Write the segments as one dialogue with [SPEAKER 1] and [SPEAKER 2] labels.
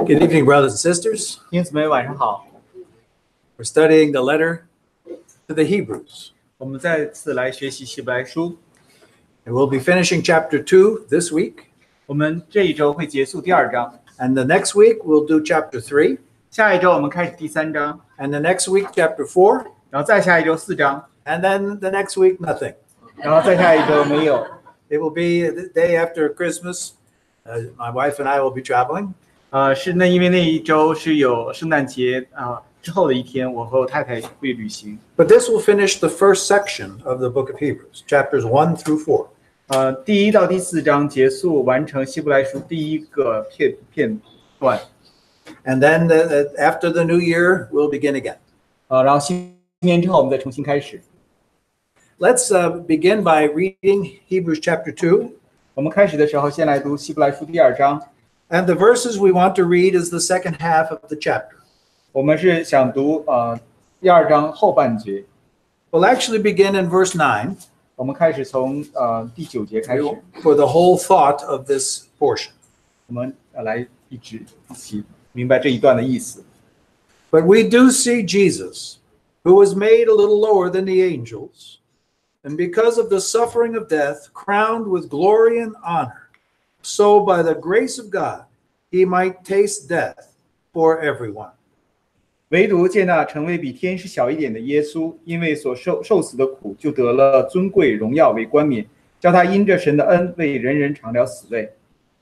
[SPEAKER 1] Good evening, brothers and sisters.
[SPEAKER 2] 弟兄姊妹晚上好，
[SPEAKER 1] We're studying the letter to the Hebrews.
[SPEAKER 2] 我们再次来学习希伯来书。
[SPEAKER 1] And we'll be finishing chapter 2 this week.
[SPEAKER 2] 我们这一周会结束第2章，
[SPEAKER 1] And the next week we'll do chapter 3.
[SPEAKER 2] 下一周我们开始第3章，
[SPEAKER 1] And the next week chapter 4.
[SPEAKER 2] 然后再下一周4章，
[SPEAKER 1] And then the next week nothing.
[SPEAKER 2] 然后再下一周没有。
[SPEAKER 1] It will be the day after Christmas. My wife and I will be traveling.
[SPEAKER 2] 是因为那一周是有圣诞节之后的一天，我和我太太会旅行。
[SPEAKER 1] But this will finish the first section of the book of Hebrews, chapters 1 through 4.
[SPEAKER 2] 第1到第4章结束完成希伯来书第一个片段。
[SPEAKER 1] And then after the new year, we'll begin again.
[SPEAKER 2] 然后新年之后我们再重新开始。
[SPEAKER 1] Let's begin by reading Hebrews chapter 2.
[SPEAKER 2] 我们开始的时候先来读希伯来书第2章。
[SPEAKER 1] And the verses we want to read is the second half of the chapter.
[SPEAKER 2] 我们是想读第2章后半节。
[SPEAKER 1] We'll actually begin in verse 9.
[SPEAKER 2] 我们开始从第9节开始，
[SPEAKER 1] For the whole thought of this portion.
[SPEAKER 2] 我们来一起明白这一段的意思。
[SPEAKER 1] But we do see Jesus, who was made a little lower than the angels, and because of the suffering of death, crowned with glory and honor, so by the grace of God, he might taste death for everyone.
[SPEAKER 2] 唯独见那成为比天使小一点的耶稣，因为所受死的苦，就得了尊贵荣耀为冠冕，叫他因着神的恩为人人尝了死味。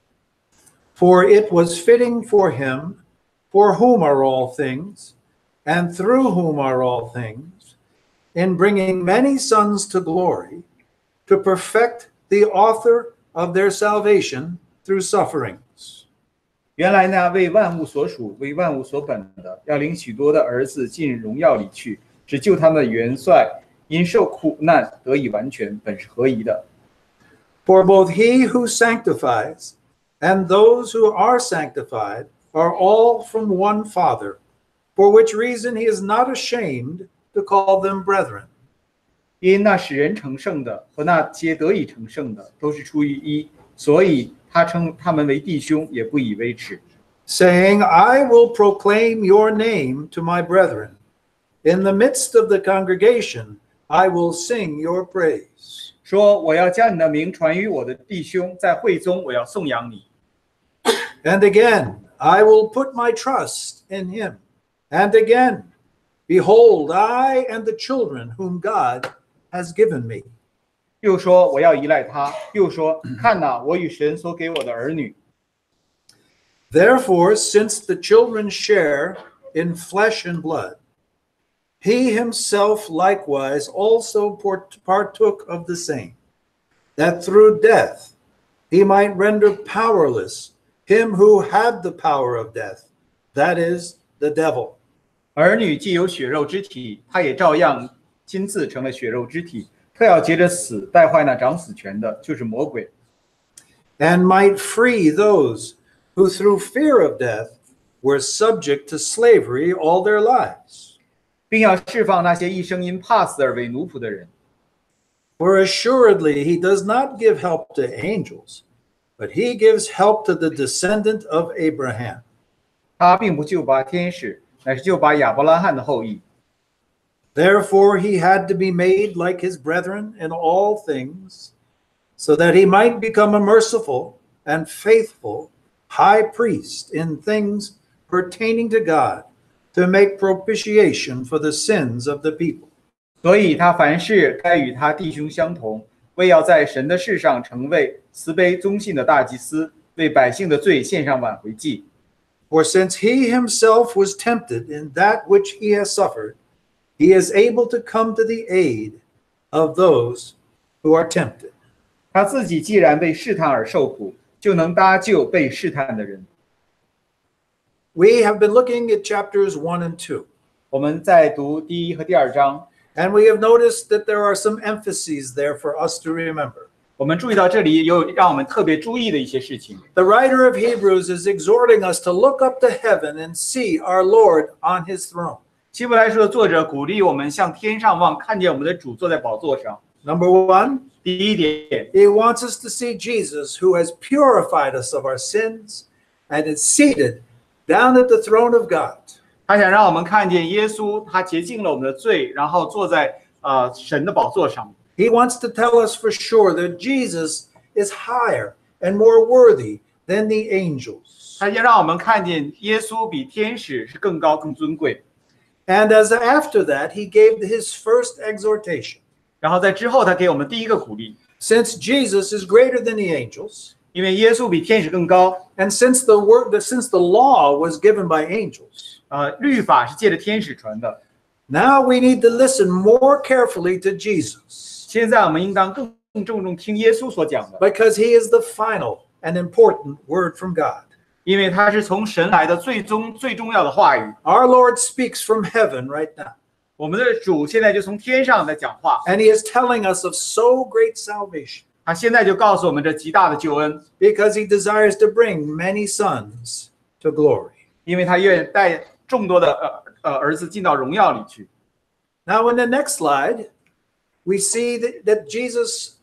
[SPEAKER 1] For it was fitting for him, for whom are all things, and through whom are all things, in bringing many sons to glory, to perfect the author of their salvation through sufferings.
[SPEAKER 2] 原来那为万物所属、为万物所本的，要领许多的儿子进荣耀里去，只救他们的元帅因受苦难得以完全，本是合宜的。
[SPEAKER 1] For both he who sanctifies and those who are sanctified are all from one Father, for which reason he is not ashamed to call them brethren.
[SPEAKER 2] 因那使人成圣的和那些得以成圣的，都是出于一，所以他称他们为弟兄，也不以为耻。
[SPEAKER 1] Saying, I will proclaim your name to my brethren. In the midst of the congregation, I will sing your praise.
[SPEAKER 2] 说我要将你的名传于我的弟兄，在会中我要颂扬你。
[SPEAKER 1] And again, I will put my trust in him. And again, behold, I and the children whom God has given me.
[SPEAKER 2] 又说我要依赖他，又说看哪，我与神所给我的儿女。
[SPEAKER 1] Therefore, since the children share in flesh and blood, he himself likewise also partook of the same, that through death he might render powerless him who had the power of death, that is, the devil.
[SPEAKER 2] 儿女既有血肉之体，他也照样亲自成了血肉之体，特要接着死败坏那掌死权的，就是魔鬼。
[SPEAKER 1] And might free those who through fear of death were subject to slavery all their lives.
[SPEAKER 2] 并要释放那些一生因怕死而为奴仆的人。
[SPEAKER 1] For assuredly he does not give help to angels, but he gives help to the descendant of Abraham.
[SPEAKER 2] 他并不救拔天使，乃是救拔亚伯拉罕的后裔。
[SPEAKER 1] Therefore he had to be made like his brethren in all things, so that he might become a merciful and faithful high priest in things pertaining to God, to make propitiation for the sins of the people.
[SPEAKER 2] 所以他凡事该与他弟兄相同，为要在神的事上成为慈悲忠信的大祭司，为百姓的罪献上挽回祭。
[SPEAKER 1] For since he himself was tempted in that which he has suffered, he is able to come to the aid of those who are tempted.
[SPEAKER 2] 他自己既然被试探而受苦，就能搭救被试探的人。
[SPEAKER 1] We have been looking at chapters 1 and 2.
[SPEAKER 2] 我们在读第1和第2章，
[SPEAKER 1] And we have noticed that there are some emphases there for us to remember.
[SPEAKER 2] 我们注意到这里有让我们特别注意的一些事情。
[SPEAKER 1] The writer of Hebrews is exhorting us to look up to heaven and see our Lord on his throne.
[SPEAKER 2] 希伯来书的作者鼓励我们向天上望，看见我们的主坐在宝座上。
[SPEAKER 1] Number one,
[SPEAKER 2] 第一点，
[SPEAKER 1] he wants us to see Jesus who has purified us of our sins and is seated down at the throne of God.
[SPEAKER 2] 他想让我们看见耶稣，他洁净了我们的罪，然后坐在神的宝座上。
[SPEAKER 1] He wants to tell us for sure that Jesus is higher and more worthy than the angels.
[SPEAKER 2] 他要让我们看见耶稣比天使是更高、更尊贵。
[SPEAKER 1] And as after that, he gave his first exhortation.
[SPEAKER 2] 然后在之后，他给我们第一个鼓励，
[SPEAKER 1] Since Jesus is greater than the angels,
[SPEAKER 2] 因为耶稣比天使更高。
[SPEAKER 1] and since the law was given by angels,
[SPEAKER 2] 律法是借着天使传的。
[SPEAKER 1] now we need to listen more carefully to Jesus,
[SPEAKER 2] 现在我们应当更郑重听耶稣所讲的，
[SPEAKER 1] because he is the final and important word from God.
[SPEAKER 2] 因为他是从神来的最重要的话语。
[SPEAKER 1] Our Lord speaks from heaven right now,
[SPEAKER 2] 我们的主现在就从天上在讲话，
[SPEAKER 1] and he is telling us of so great salvation,
[SPEAKER 2] 他现在就告诉我们这极大的救恩，
[SPEAKER 1] because he desires to bring many sons to glory.
[SPEAKER 2] 因为他愿意带众多的儿子进到荣耀里去。
[SPEAKER 1] Now, in the next slide, we see that Jesus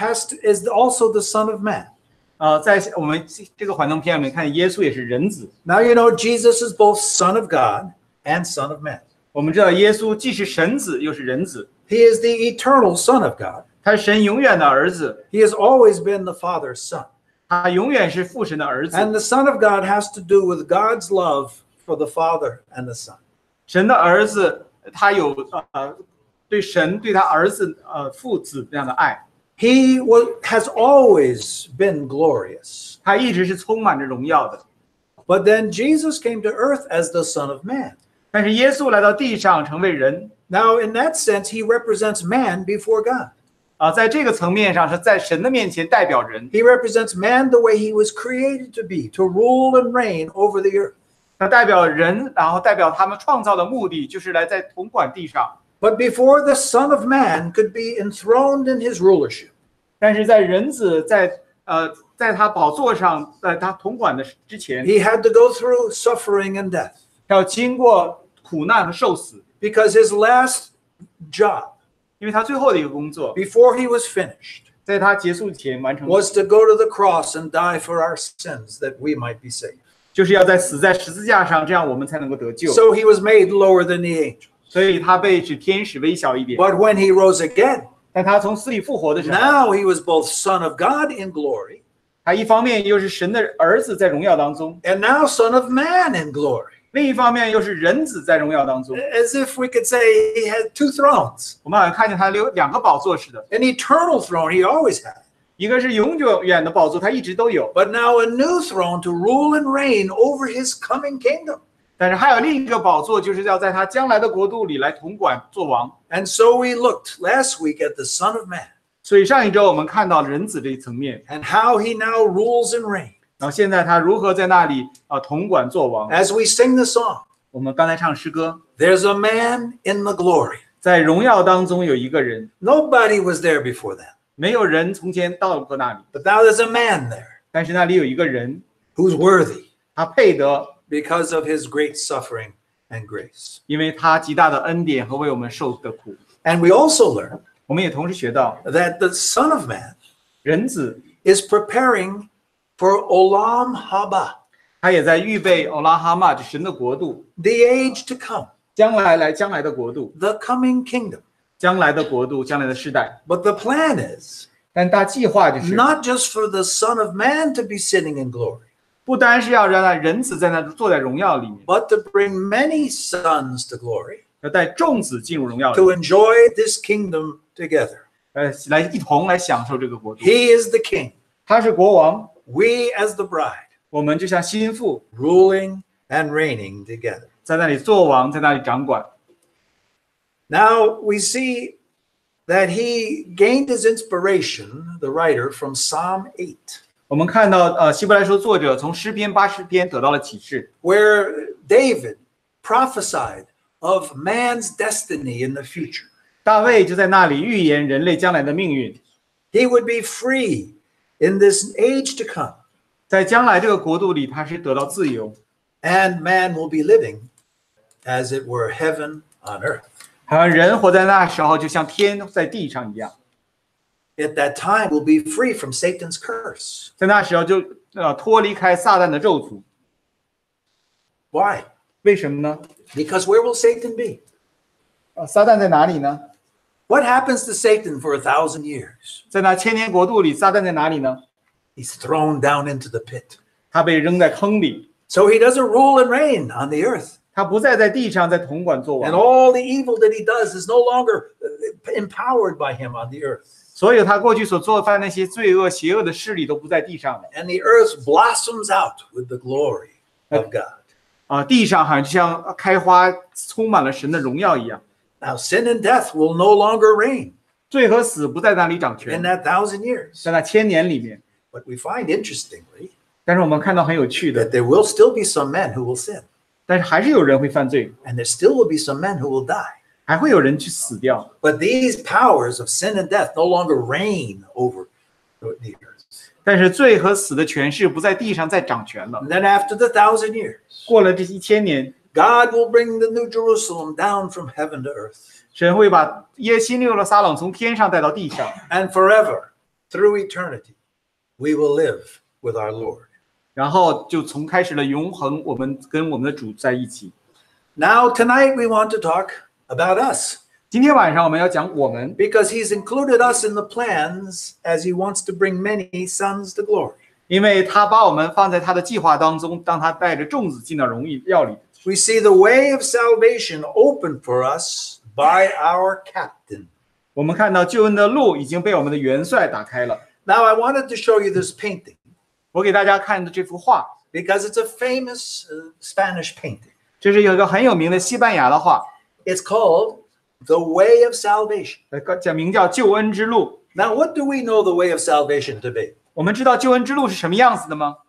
[SPEAKER 1] is also the Son of Man.
[SPEAKER 2] 在我们这个幻灯片里面看见耶稣也是人子。
[SPEAKER 1] Now, you know, Jesus is both Son of God and Son of Man.
[SPEAKER 2] 我们知道耶稣既是神子又是人子，
[SPEAKER 1] He is the eternal Son of God.
[SPEAKER 2] 他是神永远的儿子，
[SPEAKER 1] He has always been the Father's Son.
[SPEAKER 2] 他永远是父神的儿子。
[SPEAKER 1] And the Son of God has to do with God's love for the Father and the Son.
[SPEAKER 2] 神的儿子，他有对神对他儿子父子这样的爱，
[SPEAKER 1] He has always been glorious.
[SPEAKER 2] 他一直是充满着荣耀的。
[SPEAKER 1] But then Jesus came to earth as the Son of Man.
[SPEAKER 2] 但是耶稣来到地上成为人，
[SPEAKER 1] Now, in that sense, he represents man before God.
[SPEAKER 2] 在这个层面上是在神的面前代表人，
[SPEAKER 1] He represents man the way he was created to be, to rule and reign over the earth.
[SPEAKER 2] 他代表人，然后代表他们创造的目的就是来在统管地上。
[SPEAKER 1] But before the Son of Man could be enthroned in his rulership,
[SPEAKER 2] 但是在人子在他宝座上，在他统管的之前，
[SPEAKER 1] he had to go through suffering and death,
[SPEAKER 2] 要经过苦难和受死，
[SPEAKER 1] because his last job
[SPEAKER 2] 因为他最后的一个工作，
[SPEAKER 1] before he was finished
[SPEAKER 2] 在他结束前完成，
[SPEAKER 1] was to go to the cross and die for our sins that we might be saved.
[SPEAKER 2] 就是要死在十字架上，这样我们才能够得救。
[SPEAKER 1] So he was made lower than the angels.
[SPEAKER 2] 所以他被指天使微小一点，
[SPEAKER 1] But when he rose again,
[SPEAKER 2] 但他从死里复活的时候，
[SPEAKER 1] now he was both Son of God in glory
[SPEAKER 2] 他一方面又是神的儿子在荣耀当中，
[SPEAKER 1] and now Son of Man in glory.
[SPEAKER 2] 另一方面又是人子在荣耀当中。
[SPEAKER 1] As if we could say he had two thrones.
[SPEAKER 2] 我们好像看见他有两个宝座似的，
[SPEAKER 1] An eternal throne he always had,
[SPEAKER 2] 一个是永远的宝座，他一直都有，
[SPEAKER 1] but now a new throne to rule and reign over his coming kingdom.
[SPEAKER 2] 但是还有另一个宝座，就是要在他将来的国度里来统管做王。
[SPEAKER 1] And so we looked last week at the Son of Man
[SPEAKER 2] 所以上一周我们看到人子这一层面，
[SPEAKER 1] and how he now rules and reigns.
[SPEAKER 2] 然后现在他如何在那里统管做王。
[SPEAKER 1] As we sing the song,
[SPEAKER 2] 我们刚才唱诗歌，
[SPEAKER 1] there's a man in the glory.
[SPEAKER 2] 在荣耀当中有一个人，
[SPEAKER 1] Nobody was there before that,
[SPEAKER 2] 没有人从前到过那里，
[SPEAKER 1] but now there's a man there
[SPEAKER 2] 但是那里有一个人，
[SPEAKER 1] who's worthy
[SPEAKER 2] 他配得，
[SPEAKER 1] because of his great suffering and grace.
[SPEAKER 2] 因为他极大的恩典和为我们受的苦。
[SPEAKER 1] And we also learn
[SPEAKER 2] 我们也同时学到，
[SPEAKER 1] that the Son of Man
[SPEAKER 2] 人子
[SPEAKER 1] is preparing for Olam Haba,
[SPEAKER 2] 他也在预备欧拉哈玛，就神的国度，
[SPEAKER 1] the age to come,
[SPEAKER 2] 将来的国度，
[SPEAKER 1] the coming kingdom.
[SPEAKER 2] 将来的国度，将来的世代。
[SPEAKER 1] But the plan is
[SPEAKER 2] 但大计划就是，
[SPEAKER 1] not just for the Son of Man to be sitting in glory,
[SPEAKER 2] 不单是要让那人子在那坐在荣耀里面，
[SPEAKER 1] but to bring many sons to glory,
[SPEAKER 2] 要带众子进入荣耀里，
[SPEAKER 1] to enjoy this kingdom together.
[SPEAKER 2] 来一同来享受这个国度。
[SPEAKER 1] He is the king,
[SPEAKER 2] 他是国王，
[SPEAKER 1] we as the bride,
[SPEAKER 2] 我们就像心腹，
[SPEAKER 1] ruling and reigning together.
[SPEAKER 2] 在那里做王，在那里掌管。
[SPEAKER 1] Now we see that he gained his inspiration, the writer, from Psalm 8,
[SPEAKER 2] 我们看到希伯来书作者从诗篇80篇得到了启示，
[SPEAKER 1] where David prophesied of man's destiny in the future.
[SPEAKER 2] 大卫就在那里预言人类将来的命运，
[SPEAKER 1] He would be free in this age to come,
[SPEAKER 2] 在将来这个国度里，他是得到自由，
[SPEAKER 1] and man will be living as it were heaven on earth.
[SPEAKER 2] 好像人活在那时候就像天在地上一样，
[SPEAKER 1] At that time, we'll be free from Satan's curse.
[SPEAKER 2] 在那时候就脱离开撒旦的咒诅。
[SPEAKER 1] Why?
[SPEAKER 2] 为什么呢？
[SPEAKER 1] Because where will Satan be?
[SPEAKER 2] 撒旦在哪里呢？
[SPEAKER 1] What happens to Satan for 1,000 years?
[SPEAKER 2] 在那千年国度里，撒旦在哪里呢？
[SPEAKER 1] He's thrown down into the pit.
[SPEAKER 2] 他被扔在坑里，
[SPEAKER 1] So he doesn't rule and reign on the earth.
[SPEAKER 2] 他不再在地上在统管作
[SPEAKER 1] And
[SPEAKER 2] 王，
[SPEAKER 1] all the evil that he does is no longer empowered by him on the earth.
[SPEAKER 2] 所有他过去所做犯那些罪恶、邪恶的势力都不在地上了。
[SPEAKER 1] And the earth blossoms out with the glory of God.
[SPEAKER 2] 地上好像就像开花，充满了神的荣耀一样。
[SPEAKER 1] Now, sin and death will no longer reign
[SPEAKER 2] 罪和死不在那里掌
[SPEAKER 1] in
[SPEAKER 2] 权，
[SPEAKER 1] that 1,000 years.
[SPEAKER 2] 在那千年里面。
[SPEAKER 1] But we find interestingly
[SPEAKER 2] 但是我们看到很有趣的，
[SPEAKER 1] that there will still be some men who will sin,
[SPEAKER 2] 但是还是有人会犯罪，
[SPEAKER 1] and there still will be some men who will die.
[SPEAKER 2] 还会有人去死掉。
[SPEAKER 1] But these powers of sin and death no longer reign over the earth.
[SPEAKER 2] 但是罪和死的权势不在地上再掌权了。
[SPEAKER 1] And then after the 1,000 years,
[SPEAKER 2] 过了这1000年，
[SPEAKER 1] God will bring the New Jerusalem down from heaven to earth.
[SPEAKER 2] 神会把新耶路撒冷从天上带到地上，
[SPEAKER 1] And forever, through eternity, we will live with our Lord.
[SPEAKER 2] 然后就从开始了永恒，我们跟我们的主在一起。
[SPEAKER 1] Now, tonight we want to talk about us
[SPEAKER 2] 今天晚上我们要讲我们，
[SPEAKER 1] because he's included us in the plans as he wants to bring many sons to glory.
[SPEAKER 2] 因为他把我们放在他的计划当中，当他带着众子进到荣耀里。
[SPEAKER 1] We see the way of salvation opened for us by our captain.
[SPEAKER 2] 我们看到救恩的路已经被我们的元帅打开了。
[SPEAKER 1] Now, I wanted to show you this painting
[SPEAKER 2] 我给大家看的这幅画，
[SPEAKER 1] because it's a famous Spanish painting.
[SPEAKER 2] 这是有一个很有名的西班牙的画，
[SPEAKER 1] It's called The Way of Salvation.
[SPEAKER 2] 讲名叫救恩之路。
[SPEAKER 1] Now, what do we know the way of salvation to be?
[SPEAKER 2] 我们知道救恩之路是什么样子的吗？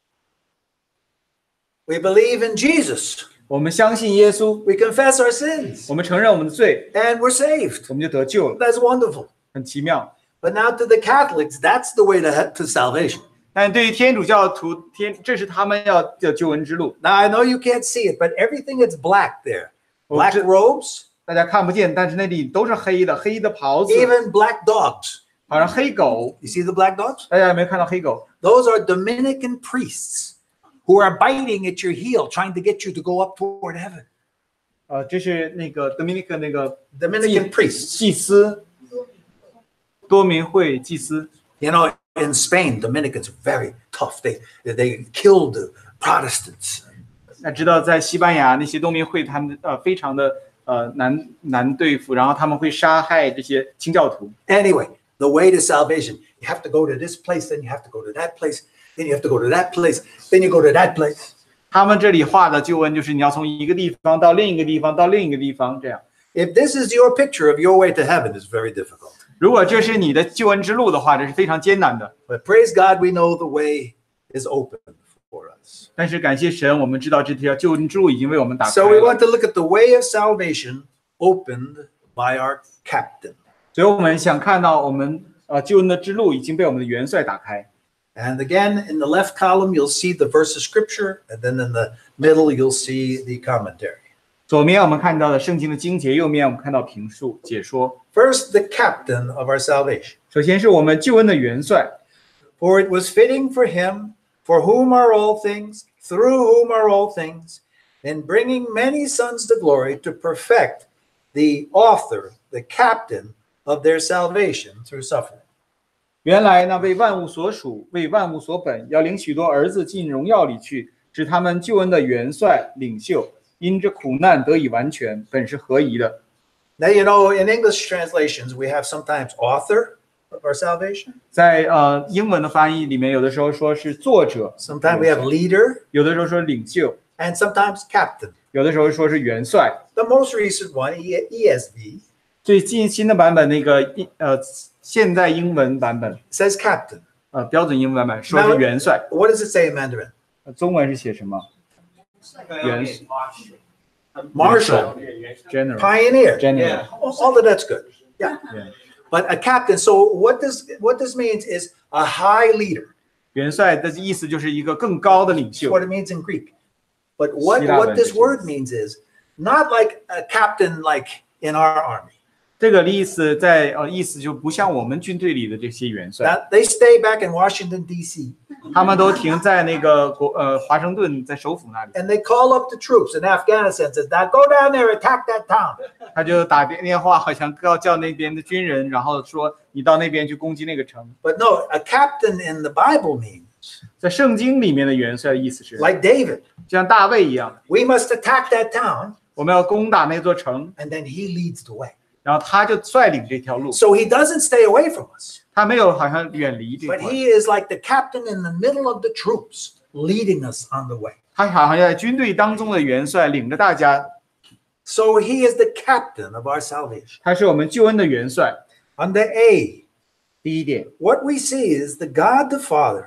[SPEAKER 1] We believe in Jesus.
[SPEAKER 2] 我们相信耶稣，
[SPEAKER 1] We confess our sins
[SPEAKER 2] 我们承认我们的罪，
[SPEAKER 1] and we're saved.
[SPEAKER 2] 我们就得救了，
[SPEAKER 1] That's wonderful.
[SPEAKER 2] 很奇妙。
[SPEAKER 1] But now to the Catholics, that's the way to salvation.
[SPEAKER 2] 但对于天主教徒，这是他们要的救恩之路。
[SPEAKER 1] Now, I know you can't see it, but everything is black there.
[SPEAKER 2] Oh,
[SPEAKER 1] Black
[SPEAKER 2] ju-
[SPEAKER 1] robes,
[SPEAKER 2] 大家看不见，但是那里都是黑的，黑的袍子，
[SPEAKER 1] even black dogs.
[SPEAKER 2] 好像黑狗。
[SPEAKER 1] You see the black dogs?
[SPEAKER 2] 大家有没有看到黑狗？
[SPEAKER 1] Those are Dominican priests who are biting at your heel, trying to get you to go up toward heaven.
[SPEAKER 2] 这是那个 Dominican 那个
[SPEAKER 1] Dominican priests.
[SPEAKER 2] 祭司，多民会祭司。
[SPEAKER 1] You know, in Spain, Dominicans are very tough. They killed the Protestants.
[SPEAKER 2] 那知道在西班牙那些多民会，他们非常的难对付，然后他们会杀害这些清教徒。
[SPEAKER 1] Anyway, the way to salvation, you have to go to this place, then you have to go to that place, then you have to go to that place, then you go to that place.
[SPEAKER 2] 他们这里画的救恩就是你要从一个地方到另一个地方到另一个地方这样。
[SPEAKER 1] If this is your picture of your way to heaven, it's very difficult.
[SPEAKER 2] 如果这是你的救恩之路的话，这是非常艰难的。
[SPEAKER 1] But praise God, we know the way is open for us.
[SPEAKER 2] 但是感谢神，我们知道这条救恩之路已经为我们打开
[SPEAKER 1] So we
[SPEAKER 2] 了。
[SPEAKER 1] want to look at the way of salvation opened by our captain.
[SPEAKER 2] 所以我们想看到我们救恩的之路已经被我们的元帅打开。
[SPEAKER 1] And again, in the left column, you'll see the verse of scripture, and then in the middle, you'll see the commentary.
[SPEAKER 2] 左面我们看到的圣经的经节，右面我们看到评述解说。
[SPEAKER 1] First, the captain of our salvation.
[SPEAKER 2] 首先是我们救恩的元帅，
[SPEAKER 1] For it was fitting for him, for whom are all things, through whom are all things, in bringing many sons to glory, to perfect the author, the captain of their salvation through suffering.
[SPEAKER 2] 原来那为万物所属，为万物所本，要领许多儿子进荣耀里去，使他们救恩的元帅、领袖，因着苦难得以完全，本是合宜的。
[SPEAKER 1] Now, you know, in English translations, we have sometimes author of our salvation.
[SPEAKER 2] 在英文的翻译里面，有的时候说是作者，
[SPEAKER 1] Sometimes we have leader,
[SPEAKER 2] 有的时候说领袖，
[SPEAKER 1] and sometimes captain.
[SPEAKER 2] 有的时候说是元帅。
[SPEAKER 1] The most recent one, ESV,
[SPEAKER 2] 最近新的版本那个现代英文版本，
[SPEAKER 1] says captain.
[SPEAKER 2] 标准英文版本说是元帅。
[SPEAKER 1] What does it say in Mandarin?
[SPEAKER 2] 中文是写什么？元
[SPEAKER 1] Marshal,
[SPEAKER 2] General
[SPEAKER 1] pioneer.
[SPEAKER 2] General.
[SPEAKER 1] All of that's good. Yeah.
[SPEAKER 2] Yeah.
[SPEAKER 1] But a captain, so what this means is a high leader.
[SPEAKER 2] 元帅的意思就是一个更高的领
[SPEAKER 1] That's
[SPEAKER 2] 袖。
[SPEAKER 1] what it means in Greek. But what
[SPEAKER 2] 希腊文的
[SPEAKER 1] this
[SPEAKER 2] 意思。
[SPEAKER 1] word means is not like a captain like in our army.
[SPEAKER 2] 这个意思意思就不像我们军队里的这些元帅，
[SPEAKER 1] Now, they stay back in Washington, D.C.,
[SPEAKER 2] 他们都停在那个华盛顿，在首府那里，
[SPEAKER 1] and they call up the troops in Afghanistan and says, now go down there, attack that town.
[SPEAKER 2] 他就打电话，好像叫那边的军人，然后说你到那边去攻击那个城。
[SPEAKER 1] But no, a captain in the Bible means,
[SPEAKER 2] 在圣经里面的元帅的意思是，
[SPEAKER 1] like David,
[SPEAKER 2] 就像大卫一样，
[SPEAKER 1] we must attack that town,
[SPEAKER 2] 我们要攻打那座城，
[SPEAKER 1] and then he leads the way.
[SPEAKER 2] 然后他就率领这条路，
[SPEAKER 1] So he doesn't stay away from us,
[SPEAKER 2] 他没有好像远离这
[SPEAKER 1] but
[SPEAKER 2] 块，
[SPEAKER 1] he is like the captain in the middle of the troops, leading us on the way.
[SPEAKER 2] 他好像在军队当中的元帅，领着大家，
[SPEAKER 1] So he is the captain of our salvation.
[SPEAKER 2] 他是我们救恩的元帅。
[SPEAKER 1] Under A,
[SPEAKER 2] 第一点，
[SPEAKER 1] what we see is the God the Father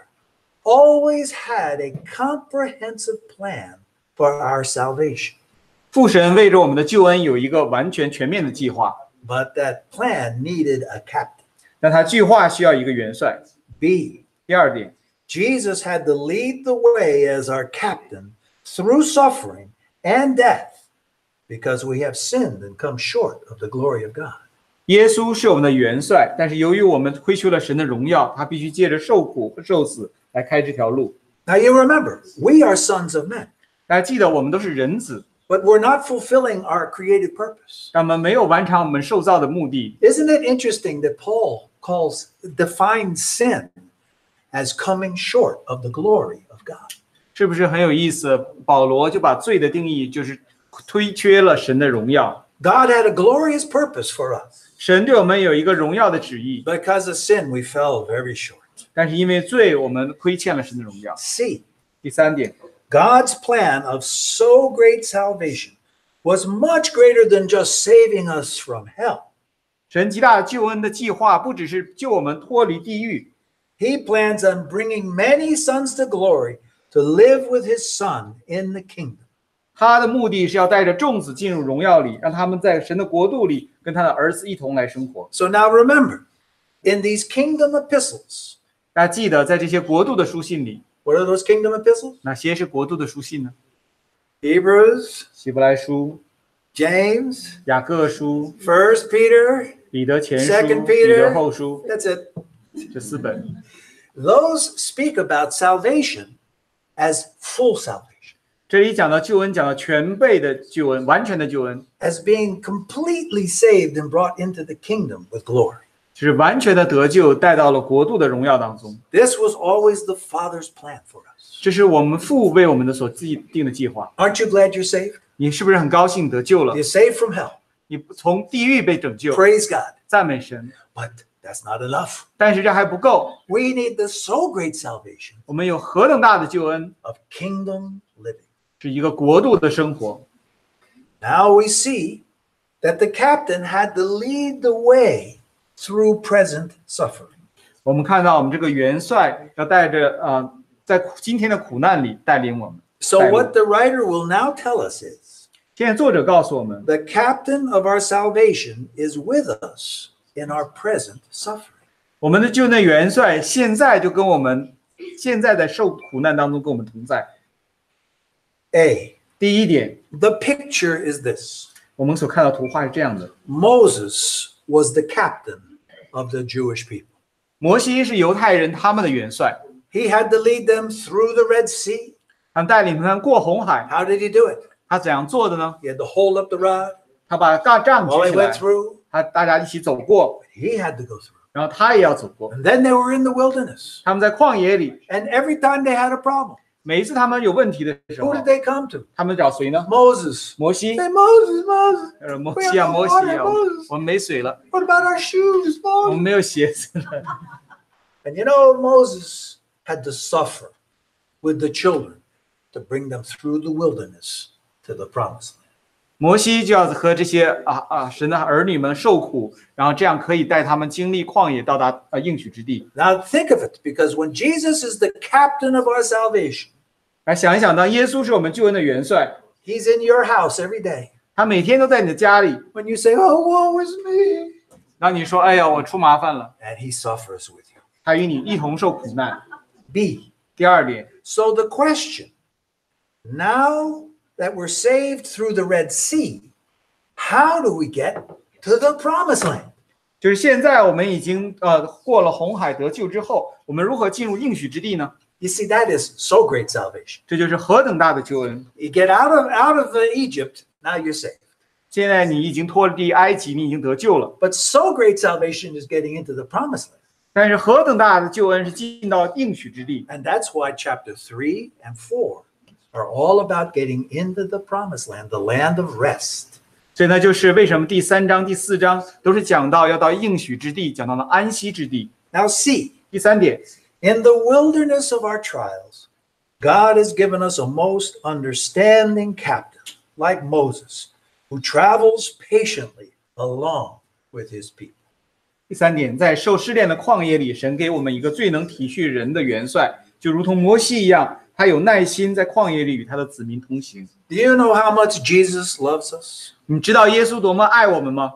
[SPEAKER 1] always had a comprehensive plan for our salvation,
[SPEAKER 2] 父神为着我们的救恩有一个完全全面的计划，
[SPEAKER 1] but that plan needed a captain.
[SPEAKER 2] 但他计划需要一个元帅。
[SPEAKER 1] B,
[SPEAKER 2] 第二点，
[SPEAKER 1] Jesus had to lead the way as our captain through suffering and death because we have sinned and come short of the glory of God.
[SPEAKER 2] 耶稣是我们的元帅，但是由于我们亏缺了神的荣耀，他必须借着受苦和受死来开这条路。
[SPEAKER 1] Now you remember, we are sons of men,
[SPEAKER 2] 大家记得，我们都是人子，
[SPEAKER 1] but we're not fulfilling our created purpose.
[SPEAKER 2] 但我们没有完成我们受造的目的。
[SPEAKER 1] Isn't it interesting that Paul defines sin as coming short of the glory of God?
[SPEAKER 2] 是不是很有意思？保罗就把罪的定义就是推缺了神的荣耀。
[SPEAKER 1] God had a glorious purpose for us.
[SPEAKER 2] 神对我们有一个荣耀的旨意，
[SPEAKER 1] Because of sin, we fell very short.
[SPEAKER 2] 但是因为罪，我们亏欠了神的荣耀。
[SPEAKER 1] C,
[SPEAKER 2] 第三点，
[SPEAKER 1] God's plan of so great salvation was much greater than just saving us from hell.
[SPEAKER 2] 神极大救恩的计划不只是救我们脱离地狱，
[SPEAKER 1] He plans on bringing many sons to glory to live with his son in the kingdom.
[SPEAKER 2] 他的目的是要带着众子进入荣耀里，让他们在神的国度里跟他的儿子一同来生活。
[SPEAKER 1] So now remember, in these kingdom epistles,
[SPEAKER 2] 大家记得，在这些国度的书信里，
[SPEAKER 1] what are those kingdom epistles?
[SPEAKER 2] 哪些是国度的书信呢？
[SPEAKER 1] Hebrews,
[SPEAKER 2] 希伯来书、
[SPEAKER 1] James,
[SPEAKER 2] 雅各书、
[SPEAKER 1] 1 Peter,
[SPEAKER 2] 彼得前书、
[SPEAKER 1] 2
[SPEAKER 2] 彼
[SPEAKER 1] Peter
[SPEAKER 2] 得后书，
[SPEAKER 1] that's it.
[SPEAKER 2] 这4本。
[SPEAKER 1] Those speak about salvation as full salvation,
[SPEAKER 2] 这里讲到救恩，讲到全备的救恩，完全的救恩，
[SPEAKER 1] as being completely saved and brought into the kingdom with glory.
[SPEAKER 2] 就是完全的得救，带到了国度的荣耀当中。
[SPEAKER 1] This was always the Father's plan for us.
[SPEAKER 2] 这是我们父为我们的所制定的计划。
[SPEAKER 1] Aren't you glad you're saved?
[SPEAKER 2] 你是不是很高兴得救了？
[SPEAKER 1] You're saved from hell.
[SPEAKER 2] 你从地狱被拯救，
[SPEAKER 1] Praise God.
[SPEAKER 2] 赞美神。
[SPEAKER 1] But that's not enough.
[SPEAKER 2] 但是这还不够，
[SPEAKER 1] We need the so great salvation
[SPEAKER 2] 我们有何等大的救恩，
[SPEAKER 1] of kingdom living.
[SPEAKER 2] 是一个国度的生活。
[SPEAKER 1] Now we see that the captain had to lead the way through present suffering.
[SPEAKER 2] 我们看到我们这个元帅要带着在今天的苦难里带领我们。
[SPEAKER 1] So what the writer will now tell us is
[SPEAKER 2] 现在作者告诉我们，
[SPEAKER 1] the captain of our salvation is with us in our present suffering.
[SPEAKER 2] 我们的救恩的元帅现在就跟我们现在在受苦难当中跟我们同在。
[SPEAKER 1] A,
[SPEAKER 2] 第一点，
[SPEAKER 1] the picture is this.
[SPEAKER 2] 我们所看到图画是这样的：
[SPEAKER 1] Moses was the captain of the Jewish people.
[SPEAKER 2] 摩西是犹太人他们的元帅，
[SPEAKER 1] He had to lead them through the Red Sea.
[SPEAKER 2] 他带领他们过红海。
[SPEAKER 1] How did he do it?
[SPEAKER 2] 他怎样做的呢？
[SPEAKER 1] He had to hold up the rod
[SPEAKER 2] 他把大杖
[SPEAKER 1] while
[SPEAKER 2] 举
[SPEAKER 1] he
[SPEAKER 2] 起来
[SPEAKER 1] went，through.
[SPEAKER 2] 大家一起走过，
[SPEAKER 1] He had to go through.
[SPEAKER 2] 然后他也要走过。
[SPEAKER 1] And then they were in the wilderness.
[SPEAKER 2] 他们在旷野里，
[SPEAKER 1] And every time they had a problem,
[SPEAKER 2] 每一次他们有问题的时
[SPEAKER 1] who
[SPEAKER 2] 候
[SPEAKER 1] did，they come to?
[SPEAKER 2] 他们找谁呢？
[SPEAKER 1] Moses.
[SPEAKER 2] 摩西，
[SPEAKER 1] Say, Moses, Moses.
[SPEAKER 2] 摩西啊，摩西啊，我们没水了，
[SPEAKER 1] What about our shoes,
[SPEAKER 2] 我们
[SPEAKER 1] Moses?
[SPEAKER 2] 没有鞋子了。
[SPEAKER 1] And you know, Moses had to suffer with the children to bring them through the wilderness to the promised land.
[SPEAKER 2] 摩西就要和这些神的儿女们受苦，然后这样可以带他们经历旷野，到达应许之地。
[SPEAKER 1] Now think of it, because when Jesus is the captain of our salvation,
[SPEAKER 2] 来想一想，当耶稣是我们救恩的元帅，
[SPEAKER 1] he's in your house every day.
[SPEAKER 2] 他每天都在你的家里，
[SPEAKER 1] When you say, oh, woe is me,
[SPEAKER 2] 让你说：“哎呀，我出麻烦了。
[SPEAKER 1] and he suffers with you. ”
[SPEAKER 2] 他与你一同受苦难。
[SPEAKER 1] B,
[SPEAKER 2] 第二点，
[SPEAKER 1] so the question, now that we're saved through the Red Sea, how do we get to the promised land.
[SPEAKER 2] 就是现在我们已经过了红海得救之后，我们如何进入应许之地呢？
[SPEAKER 1] You see, that is so great salvation.
[SPEAKER 2] 这就是何等大的救恩！
[SPEAKER 1] You get out of Egypt, now you're saved.
[SPEAKER 2] 现在你已经脱离埃及，你已经得救了。
[SPEAKER 1] But so great salvation is getting into the promised land.
[SPEAKER 2] 但是何等大的救恩是进到应许之地，
[SPEAKER 1] And that's why chapter 3 and 4 are all about getting into the promised land, the land of rest.
[SPEAKER 2] 所以呢，就是为什么第3章、第4章都是讲到要到应许之地，讲到了安息之地。
[SPEAKER 1] Now see,
[SPEAKER 2] 第3点，
[SPEAKER 1] in the wilderness of our trials, God has given us a most understanding captain, like Moses, who travels patiently along with his people.
[SPEAKER 2] 第3点，在受试炼的旷野里，神给我们一个最能体恤人的元帅，就如同摩西一样，他有耐心在旷野里与他的子民同行。
[SPEAKER 1] Do you know how much Jesus loves us?
[SPEAKER 2] 你知道耶稣多么爱我们吗？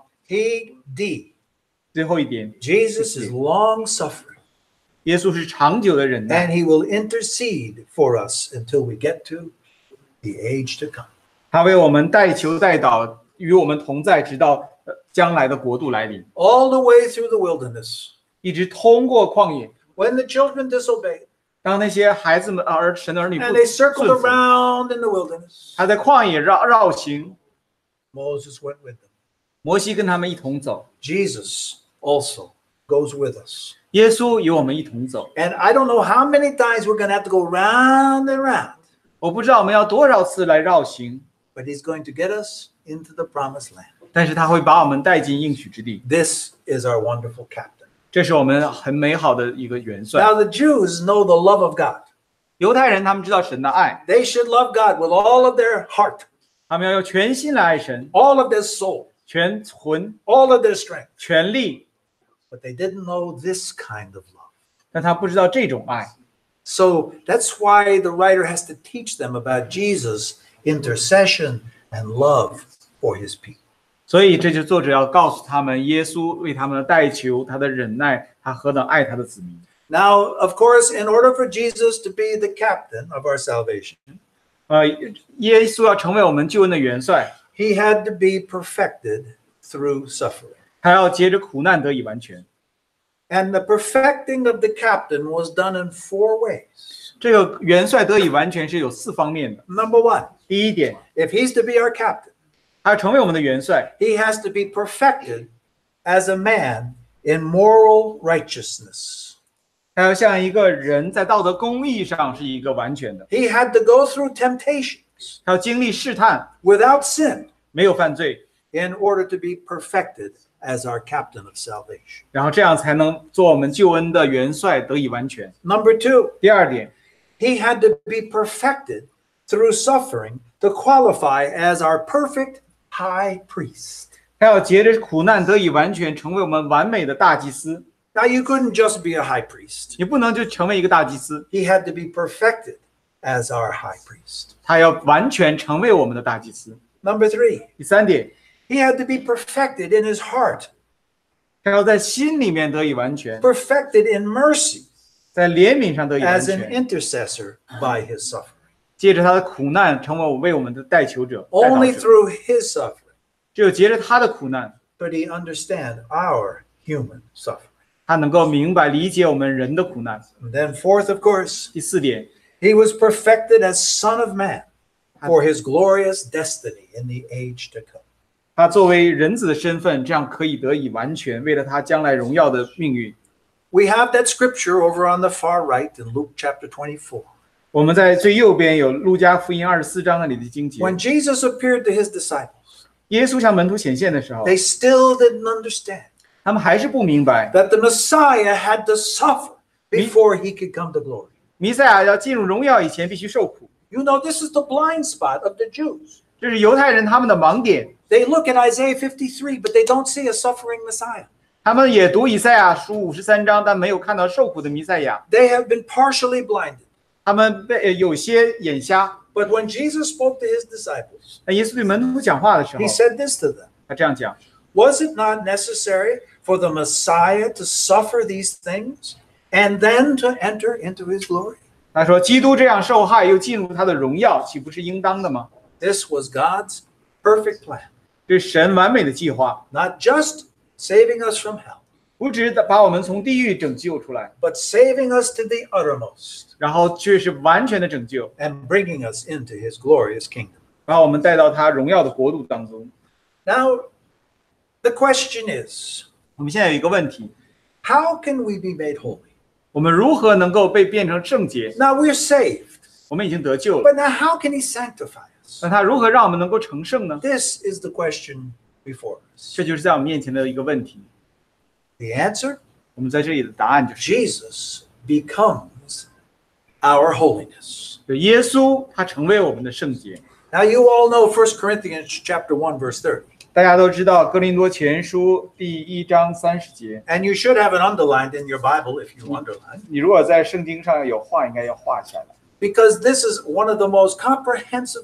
[SPEAKER 1] D.
[SPEAKER 2] 最后一点，
[SPEAKER 1] Jesus is long suffering,
[SPEAKER 2] 耶稣是长久的忍耐，
[SPEAKER 1] and he will intercede for us until we get to the age to come.
[SPEAKER 2] 他为我们代求代祷，与我们同在，直到将来的国度来临，
[SPEAKER 1] All the way through the wilderness,
[SPEAKER 2] 一直通过旷野。
[SPEAKER 1] when the children disobeyed,
[SPEAKER 2] 当那些孩子们神的儿女不
[SPEAKER 1] and they circled
[SPEAKER 2] 顺服，
[SPEAKER 1] around in the wilderness,
[SPEAKER 2] 他在旷野绕行，
[SPEAKER 1] Moses went with them.
[SPEAKER 2] 摩西跟他们一同走，
[SPEAKER 1] Jesus also goes with us.
[SPEAKER 2] 耶稣与我们一同走。
[SPEAKER 1] And I don't know how many times we're going to have to go round and round,
[SPEAKER 2] 我不知道我们要多少次来绕行，
[SPEAKER 1] but he's going to get us into the promised land.
[SPEAKER 2] 但是他会把我们带进应许之地。
[SPEAKER 1] This is our wonderful captain.
[SPEAKER 2] 这是我们很美好的一个元帅。
[SPEAKER 1] Now, the Jews know the love of God.
[SPEAKER 2] 犹太人他们知道神的爱，
[SPEAKER 1] They should love God with all of their heart,
[SPEAKER 2] 他们要用全心来爱神，
[SPEAKER 1] all of their soul,
[SPEAKER 2] 全魂、
[SPEAKER 1] all of their strength.
[SPEAKER 2] 全力。
[SPEAKER 1] But they didn't know this kind of love.
[SPEAKER 2] 但他不知道这种爱，
[SPEAKER 1] So that's why the writer has to teach them about Jesus' intercession and love for his people.
[SPEAKER 2] 所以这就作者要告诉他们，耶稣为他们的代求，他的忍耐，他何等爱他的子民。
[SPEAKER 1] Now, of course, in order for Jesus to be the captain of our salvation,
[SPEAKER 2] 耶稣要成为我们救恩的元帅，
[SPEAKER 1] he had to be perfected through suffering.
[SPEAKER 2] 他要借着苦难得以完全。
[SPEAKER 1] And the perfecting of the captain was done in 4 ways.
[SPEAKER 2] 这个元帅得以完全是有4方面的。
[SPEAKER 1] Number 1,
[SPEAKER 2] 第一点，
[SPEAKER 1] if he's to be our captain,
[SPEAKER 2] 他要成为我们的元帅，
[SPEAKER 1] he has to be perfected as a man in moral righteousness.
[SPEAKER 2] 他要像一个人在道德公义上是一个完全的，
[SPEAKER 1] He had to go through temptations
[SPEAKER 2] 他要经历试探，
[SPEAKER 1] without sin
[SPEAKER 2] 没有犯罪，
[SPEAKER 1] in order to be perfected as our captain of salvation.
[SPEAKER 2] 然后这样才能做我们救恩的元帅得以完全。
[SPEAKER 1] Number 2,
[SPEAKER 2] 第二点，
[SPEAKER 1] he had to be perfected through suffering to qualify as our perfect high priest.
[SPEAKER 2] 他要借着苦难得以完全，成为我们完美的大祭司。
[SPEAKER 1] Now, you couldn't just be a high priest.
[SPEAKER 2] 你不能就成为一个大祭司，
[SPEAKER 1] He had to be perfected as our high priest.
[SPEAKER 2] 他要完全成为我们的大祭司。
[SPEAKER 1] Number 3,
[SPEAKER 2] 第三点，
[SPEAKER 1] he had to be perfected in his heart,
[SPEAKER 2] 他要在心里面得以完全，
[SPEAKER 1] perfected in mercy
[SPEAKER 2] 在怜悯上得以完
[SPEAKER 1] as an
[SPEAKER 2] 全，
[SPEAKER 1] intercessor by his suffering.
[SPEAKER 2] 借着他的苦难成为我们的代求者、代
[SPEAKER 1] Only
[SPEAKER 2] 祷者。
[SPEAKER 1] through his suffering
[SPEAKER 2] 只有借着他的苦难，
[SPEAKER 1] could he understand our human suffering.
[SPEAKER 2] 他能够明白理解我们人的苦难。
[SPEAKER 1] And then fourth, of course,
[SPEAKER 2] 第4点，
[SPEAKER 1] he was perfected as Son of Man for his glorious destiny in the age to come.
[SPEAKER 2] 他作为人子的身份，这样可以得以完全，为了他将来荣耀的命运。
[SPEAKER 1] We have that scripture over on the far right in Luke chapter 24.
[SPEAKER 2] 我们在最右边有路加福音24章那里的经节。
[SPEAKER 1] When Jesus appeared to his disciples,
[SPEAKER 2] 耶稣向门徒显现的时候，
[SPEAKER 1] they still didn't understand
[SPEAKER 2] 他们还是不明白，
[SPEAKER 1] that the Messiah had to suffer before he could come to glory.
[SPEAKER 2] 弥赛亚要进入荣耀以前必须受苦。
[SPEAKER 1] You know, this is the blind spot of the Jews.
[SPEAKER 2] 这是犹太人他们的盲点。
[SPEAKER 1] They look at Isaiah 53, but they don't see a suffering Messiah.
[SPEAKER 2] 他们也读以赛亚书53章，但没有看到受苦的弥赛亚。
[SPEAKER 1] They have been partially blinded.
[SPEAKER 2] 他们被有些眼瞎。
[SPEAKER 1] But when Jesus spoke to his disciples,
[SPEAKER 2] 那耶稣对门徒讲话的时候
[SPEAKER 1] he，said this to them.
[SPEAKER 2] 他这样讲：
[SPEAKER 1] Was it not necessary for the Messiah to suffer these things and then to enter into his glory?
[SPEAKER 2] 他说，基督这样受害又进入他的荣耀，岂不是应当的吗？
[SPEAKER 1] This was God's perfect plan.
[SPEAKER 2] 这是神完美的计划，
[SPEAKER 1] not just saving us from hell,
[SPEAKER 2] 不只把我们从地狱拯救出来，
[SPEAKER 1] but saving us to the uttermost
[SPEAKER 2] 然后却是完全的拯救，
[SPEAKER 1] and bringing us into his glorious kingdom.
[SPEAKER 2] 把我们带到他荣耀的国度当中。
[SPEAKER 1] Now, the question is,
[SPEAKER 2] 我们现在有一个问题，
[SPEAKER 1] how can we be made holy?
[SPEAKER 2] 我们如何能够被变成圣洁？
[SPEAKER 1] Now we're saved,
[SPEAKER 2] 我们已经得救了，
[SPEAKER 1] but now how can he sanctify us?
[SPEAKER 2] 那他如何让我们能够成圣呢？
[SPEAKER 1] This is the question before us.
[SPEAKER 2] 这就是在我们面前的一个问题。
[SPEAKER 1] The answer?
[SPEAKER 2] 我们在这里的答案就是，
[SPEAKER 1] Jesus becomes our holiness.
[SPEAKER 2] 耶稣他成为我们的圣洁。
[SPEAKER 1] Now you all know 1 Corinthians chapter 1 verse 30.
[SPEAKER 2] 大家都知道哥林多前书第1章30节，
[SPEAKER 1] And you should have it underlined in your Bible if you underline,
[SPEAKER 2] 你如果在圣经上有画，应该要画下来，
[SPEAKER 1] because this is one of the most comprehensive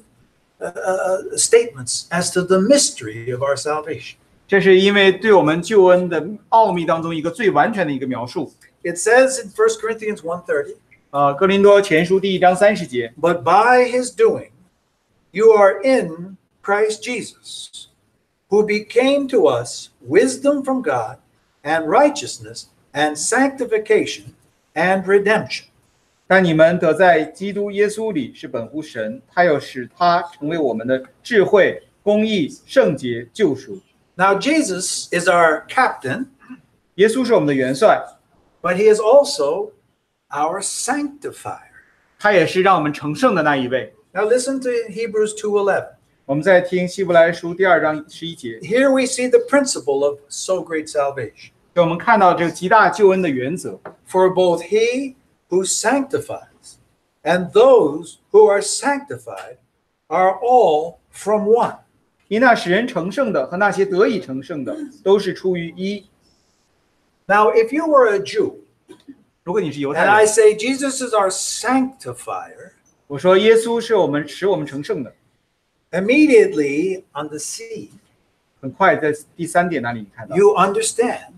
[SPEAKER 1] statements as to the mystery of our salvation.
[SPEAKER 2] 这是因为对我们救恩的奥秘当中一个最完全的一个描述。
[SPEAKER 1] It says in 1 Corinthians 1:30,
[SPEAKER 2] 哥林多前书第1章30节，
[SPEAKER 1] but by his doing, you are in Christ Jesus, who became to us wisdom from God and righteousness and sanctification and redemption.
[SPEAKER 2] 但你们得在基督耶稣里是本乎神，他又使他成为我们的智慧、公义、圣洁、救赎。
[SPEAKER 1] Now, Jesus is our captain,
[SPEAKER 2] 耶稣是我们的元帅，
[SPEAKER 1] but he is also our sanctifier.
[SPEAKER 2] 他也是让我们成圣的那一位。
[SPEAKER 1] Now, listen to Hebrews 2:11.
[SPEAKER 2] 我们再听希伯来书第2章11节，
[SPEAKER 1] Here we see the principle of so great salvation.
[SPEAKER 2] 给我们看到这个极大救恩的原则。
[SPEAKER 1] For both he who sanctifies and those who are sanctified are all from one.
[SPEAKER 2] 因那使人成圣的和那些得以成圣的，都是出于一。
[SPEAKER 1] Now, if you were a Jew
[SPEAKER 2] 如果你是犹太
[SPEAKER 1] and I
[SPEAKER 2] 人，
[SPEAKER 1] say Jesus is our sanctifier,
[SPEAKER 2] 我说耶稣是使我们成圣的，
[SPEAKER 1] immediately on the sea,
[SPEAKER 2] 很快在第3点那里你看到，
[SPEAKER 1] you understand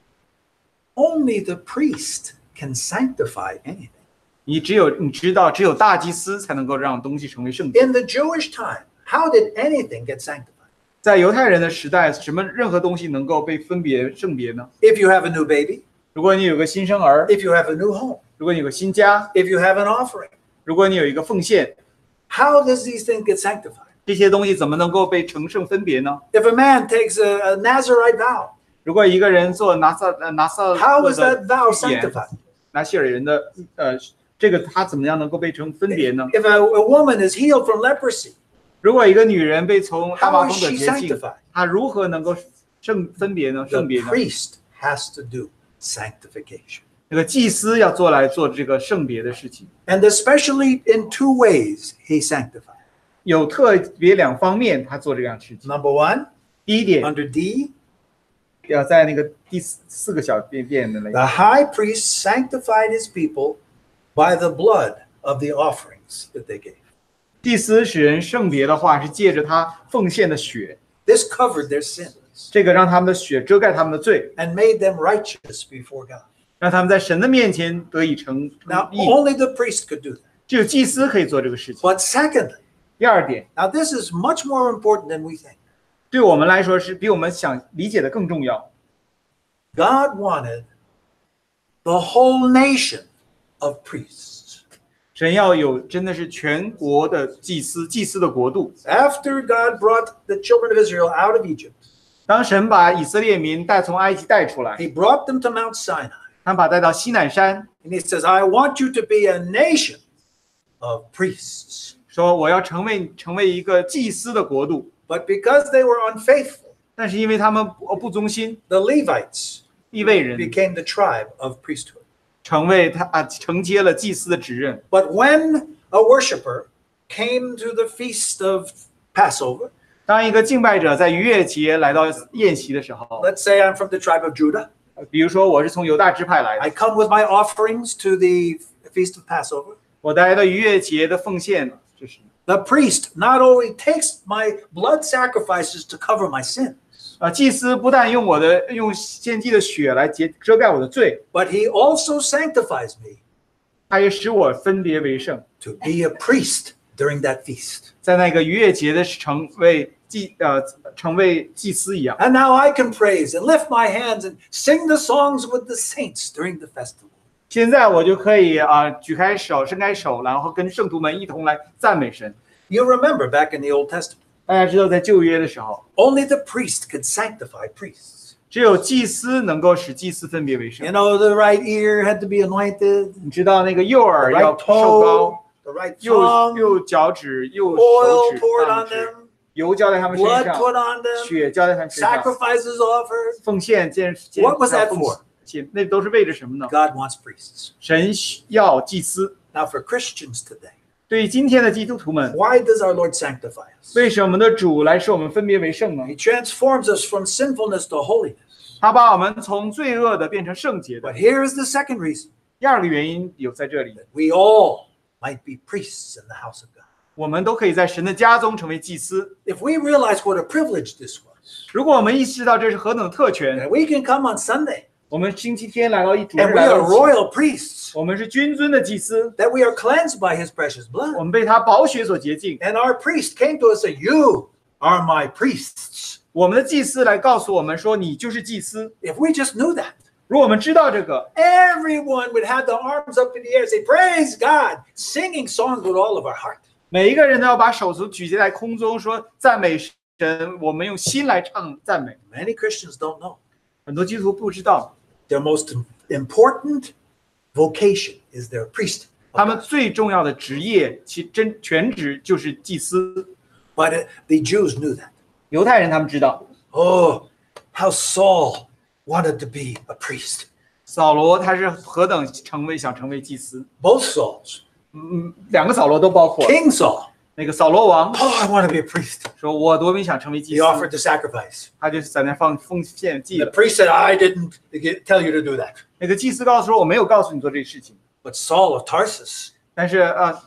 [SPEAKER 1] only the priest can sanctify anything.
[SPEAKER 2] 你知道只有大祭司才能够让东西成为圣洁。
[SPEAKER 1] In the Jewish time, how did anything get sanctified?
[SPEAKER 2] 在犹太人的时代，任何东西能够被分别圣别呢？
[SPEAKER 1] If you have a new baby,
[SPEAKER 2] 如果你有个新生儿，
[SPEAKER 1] if you have a new home,
[SPEAKER 2] 如果你有个新家，
[SPEAKER 1] if you have an offering,
[SPEAKER 2] 如果你有一个奉献，
[SPEAKER 1] how does these things get sanctified?
[SPEAKER 2] 这些东西怎么能够被成圣分别呢？
[SPEAKER 1] If a man takes a Nazarite vow,
[SPEAKER 2] 如果一个人做拿撒
[SPEAKER 1] how
[SPEAKER 2] 勒
[SPEAKER 1] is that vow
[SPEAKER 2] 的言，
[SPEAKER 1] sanctified?
[SPEAKER 2] 拿西尔人的这个他怎么样能够被分别呢？
[SPEAKER 1] If a woman is healed from leprosy,
[SPEAKER 2] 如果一个女人被从大麻
[SPEAKER 1] how
[SPEAKER 2] 风
[SPEAKER 1] is
[SPEAKER 2] 的
[SPEAKER 1] she
[SPEAKER 2] 洁净，
[SPEAKER 1] sanctified?
[SPEAKER 2] 她如何能够分别呢？
[SPEAKER 1] The
[SPEAKER 2] 圣别呢？
[SPEAKER 1] priest has to do sanctification.
[SPEAKER 2] 那个祭司要做这个圣别的事情，
[SPEAKER 1] And especially in two ways he sanctified.
[SPEAKER 2] 有特别2方面他做这样的事情。
[SPEAKER 1] Number one,
[SPEAKER 2] 第一点，
[SPEAKER 1] under D,
[SPEAKER 2] 要在那个第4个小便的那
[SPEAKER 1] the
[SPEAKER 2] 个，
[SPEAKER 1] high priest sanctified his people by the blood of the offerings that they gave.
[SPEAKER 2] 祭司使人圣别的话是借着他奉献的血，
[SPEAKER 1] This covered their sins
[SPEAKER 2] 这个让他们的血遮盖他们的罪，
[SPEAKER 1] and made them righteous before God.
[SPEAKER 2] 让他们在神的面前得以成
[SPEAKER 1] Now,
[SPEAKER 2] 义。
[SPEAKER 1] only the priest could do that.
[SPEAKER 2] 只有祭司可以做这个事情。
[SPEAKER 1] But secondly,
[SPEAKER 2] 第2点，
[SPEAKER 1] now this is much more important than we think.
[SPEAKER 2] 对我们来说是比我们想理解的更重要。
[SPEAKER 1] God wanted the whole nation of priests.
[SPEAKER 2] 神要有真的是全国的祭司的国度。
[SPEAKER 1] After God brought the children of Israel out of Egypt,
[SPEAKER 2] 当神把以色列民从埃及带出来，
[SPEAKER 1] he brought them to Mount Sinai.
[SPEAKER 2] 他把带到西乃山，
[SPEAKER 1] And he says, I want you to be a nation of priests.
[SPEAKER 2] 说我要成为一个祭司的国度。
[SPEAKER 1] But because they were unfaithful,
[SPEAKER 2] 但是因为他们不忠心，
[SPEAKER 1] the Levites
[SPEAKER 2] 利未人
[SPEAKER 1] became the tribe of priesthood.
[SPEAKER 2] 承接了祭司的职任。
[SPEAKER 1] But when a worshiper came to the feast of Passover,
[SPEAKER 2] 当一个敬拜者在逾越节来到宴席的时候，
[SPEAKER 1] let's say I'm from the tribe of Judah,
[SPEAKER 2] 比如说我是从犹大支派来
[SPEAKER 1] I
[SPEAKER 2] 的，
[SPEAKER 1] come with my offerings to the feast of Passover.
[SPEAKER 2] 我带来的逾越节的奉献，就是
[SPEAKER 1] The priest not only takes my blood sacrifices to cover my sin,
[SPEAKER 2] 祭司不但用献祭的血来遮盖我的罪，
[SPEAKER 1] but he also sanctifies me
[SPEAKER 2] 他也使我分别为圣，
[SPEAKER 1] to be a priest during that feast.
[SPEAKER 2] 在那个逾越节的成为成为祭司一样。
[SPEAKER 1] And now I can praise and lift my hands and sing the songs with the saints during the festival.
[SPEAKER 2] 现在我就可以举开手、伸开手，然后跟圣徒们一同来赞美神。
[SPEAKER 1] You remember back in the Old Testament,
[SPEAKER 2] 大家知道，在旧约的时候，
[SPEAKER 1] only the priest could sanctify priests.
[SPEAKER 2] 只有祭司能够使祭司分别为圣
[SPEAKER 1] You。know, the right ear had to be anointed,
[SPEAKER 2] 你知道那个右
[SPEAKER 1] the
[SPEAKER 2] 耳要
[SPEAKER 1] right
[SPEAKER 2] 受膏，
[SPEAKER 1] toe, the right
[SPEAKER 2] 右
[SPEAKER 1] thumb,
[SPEAKER 2] 脚趾、右手
[SPEAKER 1] oil
[SPEAKER 2] 指、
[SPEAKER 1] poured
[SPEAKER 2] 大
[SPEAKER 1] on
[SPEAKER 2] 指，
[SPEAKER 1] them,
[SPEAKER 2] 油浇在他们身
[SPEAKER 1] blood
[SPEAKER 2] 上，
[SPEAKER 1] put on them,
[SPEAKER 2] 血浇在他们身上，
[SPEAKER 1] sacrifices offered.
[SPEAKER 2] 奉献见
[SPEAKER 1] What was that for?
[SPEAKER 2] 那都是为着什么呢？
[SPEAKER 1] God wants priests.
[SPEAKER 2] 神要祭司。
[SPEAKER 1] Now, for Christians today,
[SPEAKER 2] 对于今天的基督徒们，
[SPEAKER 1] why does our Lord sanctify us?
[SPEAKER 2] 为什么我们的主来使我们分别为圣呢？
[SPEAKER 1] He transforms us from sinfulness to holiness.
[SPEAKER 2] 他把我们从罪恶的变成圣洁的。
[SPEAKER 1] But here is the second reason:
[SPEAKER 2] 第二个原因有在这里，
[SPEAKER 1] we all might be priests in the house of God.
[SPEAKER 2] 我们都可以在神的家中成为祭司。
[SPEAKER 1] If we realize what a privilege this was,
[SPEAKER 2] 如果我们意识到这是何等的特权，
[SPEAKER 1] that we can come on Sunday
[SPEAKER 2] 我们星期天来到主日
[SPEAKER 1] and we
[SPEAKER 2] 来
[SPEAKER 1] are
[SPEAKER 2] 到一起，
[SPEAKER 1] royal priests,
[SPEAKER 2] 我们是君尊的祭司，
[SPEAKER 1] that we are cleansed by His precious
[SPEAKER 2] 我
[SPEAKER 1] blood,
[SPEAKER 2] 们被他宝血所洁净。
[SPEAKER 1] and our priest came to us and said, "You are my priests."
[SPEAKER 2] 我们的祭司来告诉我们说，你就是祭司。
[SPEAKER 1] If we just knew that,
[SPEAKER 2] 如果我们知道这个，
[SPEAKER 1] everyone would have the arms up in the air, say, "Praise God," singing songs with all of our heart.
[SPEAKER 2] 每一个人都要把手举起在空中，说赞美神。我们用心来唱赞美。
[SPEAKER 1] Many Christians don't know.
[SPEAKER 2] 很多基督徒不知道，
[SPEAKER 1] Their most important vocation is their priesthood.
[SPEAKER 2] 他们最重要的职业，全职就是祭司。
[SPEAKER 1] But the Jews knew that.
[SPEAKER 2] 犹太人他们知道，
[SPEAKER 1] Oh, how Saul wanted to be a priest.
[SPEAKER 2] 扫罗他是何等想成为祭司。
[SPEAKER 1] Both Sauls.
[SPEAKER 2] 两个扫罗都包括。
[SPEAKER 1] King Saul.
[SPEAKER 2] 那个扫罗王
[SPEAKER 1] Oh, I want to be a priest.
[SPEAKER 2] 说：“我多么想成为祭
[SPEAKER 1] He
[SPEAKER 2] 司。”
[SPEAKER 1] offered to sacrifice.
[SPEAKER 2] 他就在那奉献祭
[SPEAKER 1] The
[SPEAKER 2] 了。
[SPEAKER 1] priest said, I didn't tell you to do that.
[SPEAKER 2] 那个祭司告诉说：“我没有告诉你做这个事情。
[SPEAKER 1] But Saul of Tarsus, ”
[SPEAKER 2] 但是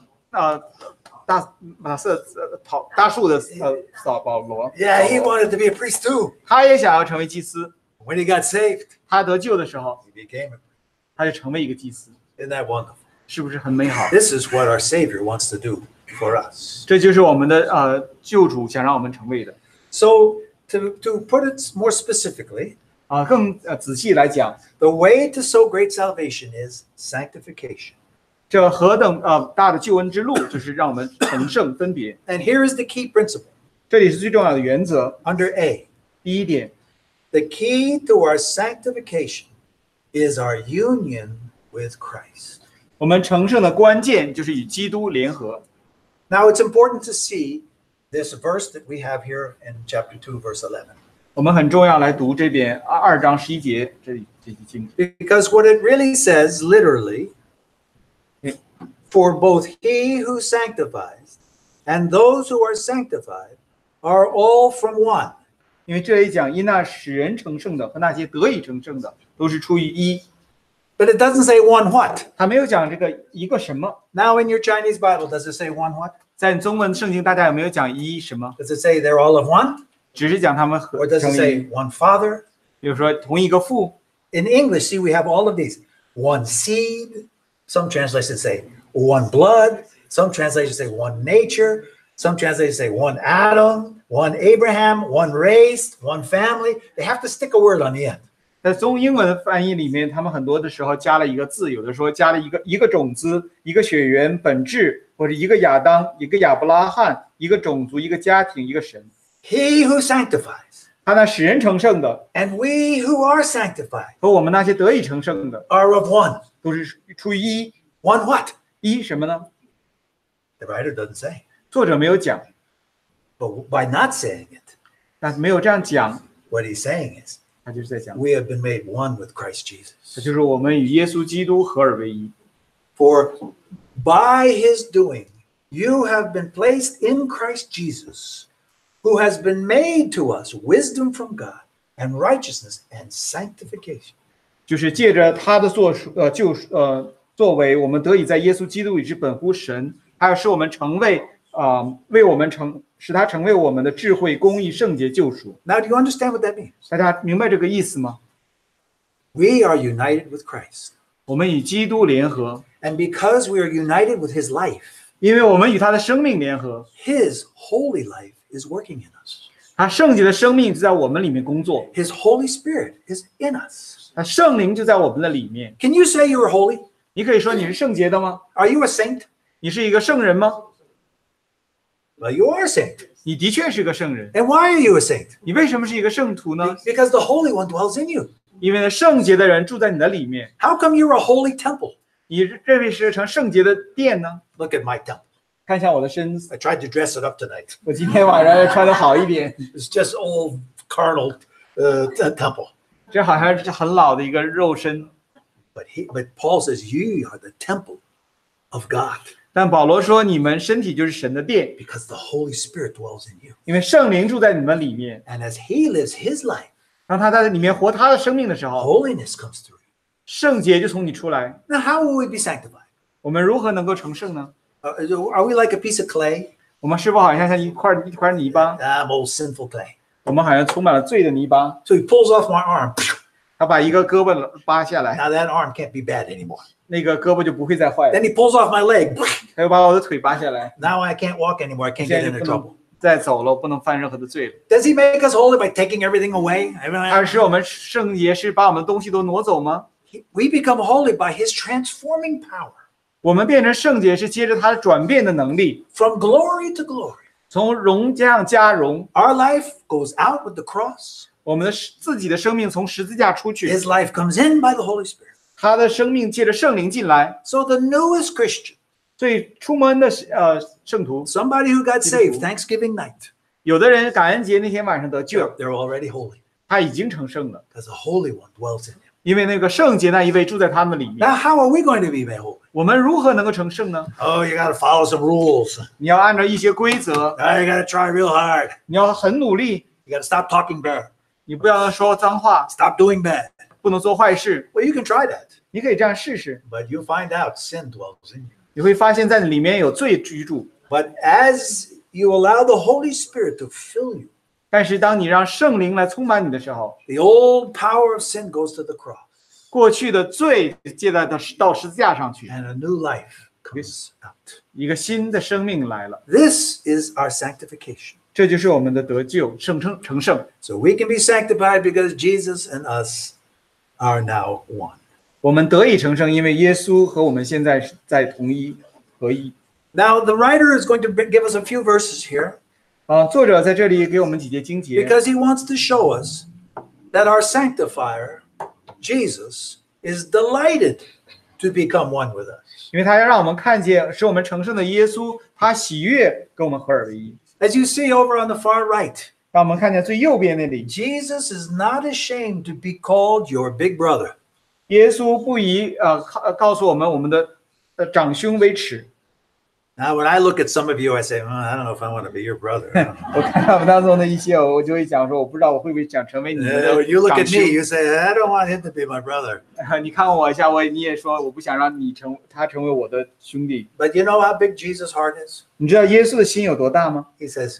[SPEAKER 2] 大树的保罗，
[SPEAKER 1] yeah, he wanted to be a priest too.
[SPEAKER 2] 他也想要成为祭司。
[SPEAKER 1] When he got saved,
[SPEAKER 2] 他得救的时候，
[SPEAKER 1] he became a priest.
[SPEAKER 2] 他就成为一个祭司，
[SPEAKER 1] Isn't that wonderful?
[SPEAKER 2] 是不是很美好？
[SPEAKER 1] This is what our Savior wants to do for us.
[SPEAKER 2] 这就是我们的救主想让我们成为的。
[SPEAKER 1] So to put it more specifically,
[SPEAKER 2] 更仔细来讲，
[SPEAKER 1] the way to so great salvation is sanctification.
[SPEAKER 2] 这何等大的救恩之路，就是让我们成圣分别。
[SPEAKER 1] And here is the key principle
[SPEAKER 2] 这里是最重要的原则。
[SPEAKER 1] under A.
[SPEAKER 2] 第一点，
[SPEAKER 1] The key to our sanctification is our union with Christ.
[SPEAKER 2] 我们成圣的关键就是与基督联合。
[SPEAKER 1] Now it's important to see this verse that we have here in chapter 2, verse 11.
[SPEAKER 2] 我们很重要来读这边2章11节这一经，
[SPEAKER 1] Because what it really says, literally, for both he who sanctifies and those who are sanctified are all from one.
[SPEAKER 2] 因为这里讲因那使人成圣的和那些得以成圣的都是出于一，
[SPEAKER 1] But it doesn't say one what.
[SPEAKER 2] 他没有讲这个一个什么。
[SPEAKER 1] Now in your Chinese Bible, does it say one what?
[SPEAKER 2] 在中文圣经，大家有没有讲一什么？
[SPEAKER 1] Does it say they're all of one?
[SPEAKER 2] 只是讲他们
[SPEAKER 1] Or does
[SPEAKER 2] 成
[SPEAKER 1] it
[SPEAKER 2] 一，
[SPEAKER 1] say one Father?
[SPEAKER 2] 比如说同一个父。
[SPEAKER 1] In English, see, we have all of these. One seed. Some translations say one blood. Some translations say one nature. Some translations say one Adam, one Abraham, one race, one family. They have to stick a word on the end.
[SPEAKER 2] 在中英文的翻译里面，他们很多的时候加了一个字，有的说加了一个种子、一个血缘本质，或者一个亚当、一个亚伯拉罕、一个种族、一个家庭、一个神。
[SPEAKER 1] He who sanctifies
[SPEAKER 2] 他那使人成圣的
[SPEAKER 1] and we who are sanctified
[SPEAKER 2] 和我们那些得以成圣的，
[SPEAKER 1] are of one.
[SPEAKER 2] 都是出于一。
[SPEAKER 1] One what?
[SPEAKER 2] 一什么呢？
[SPEAKER 1] The writer doesn't say.
[SPEAKER 2] 作者没有讲，
[SPEAKER 1] But by not saying it,
[SPEAKER 2] 但是没有这样讲，
[SPEAKER 1] what he's saying is
[SPEAKER 2] 他就是在讲，
[SPEAKER 1] we have been made one with Christ
[SPEAKER 2] 这
[SPEAKER 1] Jesus.
[SPEAKER 2] 就是我们与耶稣基督合而为一。
[SPEAKER 1] For by his doing, you have been placed in Christ Jesus, who has been made to us wisdom from God and righteousness and sanctification.
[SPEAKER 2] 就是借着他的作为，我们得以在耶稣基督里之本乎神，还有使我们成为使他成为我们的智慧、公义、圣洁、救赎。
[SPEAKER 1] Now, do you understand what that means?
[SPEAKER 2] 大家明白这个意思吗？
[SPEAKER 1] We are united with Christ.
[SPEAKER 2] 我们与基督联合，
[SPEAKER 1] And because we are united with his life,
[SPEAKER 2] 因为我们与他的生命联合，
[SPEAKER 1] his holy life is working in us.
[SPEAKER 2] 他圣洁的生命就在我们里面工作，
[SPEAKER 1] His Holy Spirit is in us.
[SPEAKER 2] 他圣灵就在我们的里面。
[SPEAKER 1] Can you say you are holy?
[SPEAKER 2] 你可以说你是圣洁的吗？
[SPEAKER 1] Are you a saint?
[SPEAKER 2] 你是一个圣人吗？
[SPEAKER 1] Well, you are a saint.
[SPEAKER 2] 你的确是个圣人。
[SPEAKER 1] And why are you a saint?
[SPEAKER 2] 你为什么是一个圣徒呢？
[SPEAKER 1] Because the Holy One dwells in you.
[SPEAKER 2] 因为呢，圣洁的人住在你的里面。
[SPEAKER 1] How come you're a holy temple?
[SPEAKER 2] 你认为是成圣洁的殿呢？
[SPEAKER 1] Look at my temple.
[SPEAKER 2] 看一下我的身子，
[SPEAKER 1] I tried to dress it up tonight.
[SPEAKER 2] 我今天晚上要穿的好一点。
[SPEAKER 1] It's just old carnal temple.
[SPEAKER 2] 这好像是很老的一个肉身。
[SPEAKER 1] But Paul says you are the temple of God
[SPEAKER 2] 但保罗说，你们身体就是神的殿，
[SPEAKER 1] because the Holy Spirit dwells in you.
[SPEAKER 2] 因为圣灵住在你们里面。
[SPEAKER 1] And as he lives his life,
[SPEAKER 2] 当他在里面活他的生命的时候，
[SPEAKER 1] holiness comes through you.
[SPEAKER 2] 圣洁就从你出来。
[SPEAKER 1] Now, how will we be sanctified?
[SPEAKER 2] 我们如何能够成圣呢？
[SPEAKER 1] Are we like a piece of clay?
[SPEAKER 2] 我们是否好像一块泥巴？
[SPEAKER 1] I'm old sinful clay.
[SPEAKER 2] 我们好像充满了罪的泥巴。
[SPEAKER 1] So he pulls off my arm.
[SPEAKER 2] 他把一个胳膊扒下来，
[SPEAKER 1] Now that arm can't be bad anymore.
[SPEAKER 2] 那个胳膊就不会再坏了。
[SPEAKER 1] Then he pulls off my leg.
[SPEAKER 2] 他又把我的腿扒下来，
[SPEAKER 1] Now I can't walk anymore. I can't
[SPEAKER 2] 现
[SPEAKER 1] get
[SPEAKER 2] 在
[SPEAKER 1] into
[SPEAKER 2] 就不
[SPEAKER 1] trouble.
[SPEAKER 2] 能再走了，不能犯任何的罪了。
[SPEAKER 1] Does he make us holy by taking everything away?
[SPEAKER 2] 他使我们圣洁是把我们的东西都挪走吗？
[SPEAKER 1] We become holy by his transforming power
[SPEAKER 2] 我们变成圣洁是接着他转变的能力，
[SPEAKER 1] from glory to glory.
[SPEAKER 2] 从荣降加荣。
[SPEAKER 1] Our life goes out with the cross.
[SPEAKER 2] 我们的自己的生命从十字架出去，
[SPEAKER 1] His life comes in by the Holy Spirit.
[SPEAKER 2] 他的生命借着圣灵进来。
[SPEAKER 1] So the newest Christian,
[SPEAKER 2] 最出门的圣徒，
[SPEAKER 1] somebody who got saved Thanksgiving night,
[SPEAKER 2] 有的人感恩节那天晚上得救，
[SPEAKER 1] they're already holy
[SPEAKER 2] 他已经成圣了，
[SPEAKER 1] because the Holy One dwells in him.
[SPEAKER 2] 因为那个圣洁那一位住在他们里面。
[SPEAKER 1] Now, how are we going to be made holy?
[SPEAKER 2] 我们如何能够成圣呢？
[SPEAKER 1] Oh, you got to follow some rules.
[SPEAKER 2] 你要按照一些规则，
[SPEAKER 1] Oh, you got to try real hard.
[SPEAKER 2] 你要很努力，
[SPEAKER 1] You got to stop talking bad.
[SPEAKER 2] 你不要说脏话，
[SPEAKER 1] Stop doing bad.
[SPEAKER 2] 不能做坏事。
[SPEAKER 1] Well, you can try that,
[SPEAKER 2] 你可以这样试试，
[SPEAKER 1] but you find out sin dwells in you.
[SPEAKER 2] 你会发现在里面有罪居住。
[SPEAKER 1] But as you allow the Holy Spirit to fill you,
[SPEAKER 2] 但是当你让圣灵来充满你的时候，
[SPEAKER 1] the old power of sin goes to the cross,
[SPEAKER 2] 过去的罪借到十字架上去，
[SPEAKER 1] and a new life comes out.
[SPEAKER 2] 一个新的生命来了。
[SPEAKER 1] This is our sanctification.
[SPEAKER 2] 这就是我们的得救、成圣。
[SPEAKER 1] So we can be sanctified because Jesus and us are now one.
[SPEAKER 2] 我们得以成圣，因为耶稣和我们现在是在同一合一。
[SPEAKER 1] Now, the writer is going to give us a few verses here
[SPEAKER 2] 作者在这里给我们几节经节，
[SPEAKER 1] because he wants to show us that our sanctifier, Jesus, is delighted to become one with us.
[SPEAKER 2] 因为他要让我们看见，使我们成圣的耶稣，他喜悦跟我们合而为一。
[SPEAKER 1] As you see over on the far right,
[SPEAKER 2] 让我们看见最右边那里，
[SPEAKER 1] Jesus is not ashamed to be called your big brother.
[SPEAKER 2] 耶稣不以告诉我们的长兄为耻。
[SPEAKER 1] Now, when I look at some of you, I say, I don't know if I want to be your brother.
[SPEAKER 2] 我看他们当中的一些，我就会讲说，我不知道我会不会想成为你们的
[SPEAKER 1] When you look
[SPEAKER 2] 长
[SPEAKER 1] at
[SPEAKER 2] 兄
[SPEAKER 1] me,。you say, I don't want him to be my brother.
[SPEAKER 2] 你看我一下，你也说我不想让他成为我的兄弟。
[SPEAKER 1] But you know how big Jesus' heart is?
[SPEAKER 2] 你知道耶稣的心有多大吗？
[SPEAKER 1] He says,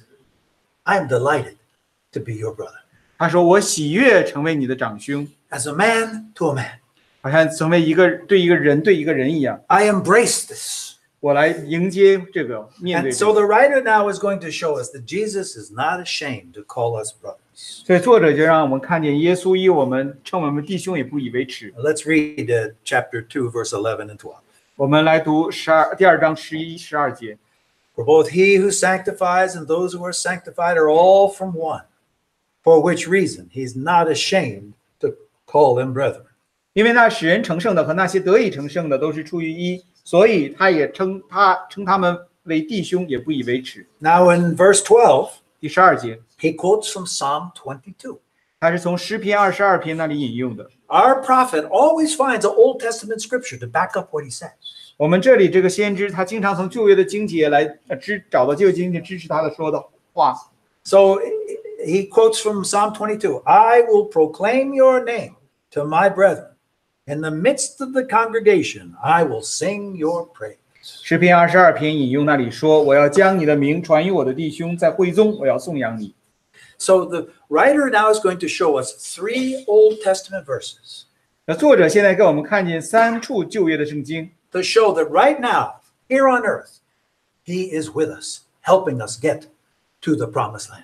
[SPEAKER 1] I am delighted to be your brother.
[SPEAKER 2] 他说：“我喜悦成为你的长兄，
[SPEAKER 1] As a man to a man,
[SPEAKER 2] 好像成为一个人一样。
[SPEAKER 1] I embrace this.
[SPEAKER 2] 我来迎接这个，面对
[SPEAKER 1] And
[SPEAKER 2] 这
[SPEAKER 1] so
[SPEAKER 2] 个。
[SPEAKER 1] the writer now is going to show us that Jesus is not ashamed to call us brothers.
[SPEAKER 2] 所以作者就让我们看见耶稣以我们称我们弟兄，也不以为耻。
[SPEAKER 1] Let's read chapter 2, verse 11 and 12.
[SPEAKER 2] 我们来读第2章11、12节。
[SPEAKER 1] For both he who sanctifies and those who are sanctified are all from one, for which reason he's not ashamed to call them brethren.
[SPEAKER 2] 因为那使人成圣的和那些得以成圣的都是出于一，所以他也称他们为弟兄，也不以为耻。
[SPEAKER 1] Now in verse 12,
[SPEAKER 2] 第12节，
[SPEAKER 1] he quotes from Psalm 22.
[SPEAKER 2] 他是从诗篇22篇那里引用的。
[SPEAKER 1] Our prophet always finds an Old Testament scripture to back up what he says.
[SPEAKER 2] 我们这里这个先知，他经常从旧约的经节来找到旧约经节支持他的说的话。
[SPEAKER 1] So he quotes from Psalm 22, I will proclaim your name to my brethren. In the midst of the congregation, I will sing your praise.
[SPEAKER 2] 诗篇22篇引用那里说：“我要将你的名传于我的弟兄，在会中我要颂扬你。”
[SPEAKER 1] So the writer now is going to show us 3 Old Testament verses
[SPEAKER 2] 那作者现在给我们看见3处旧约的圣经，
[SPEAKER 1] to show that right now, here on earth, he is with us, helping us get to the promised land.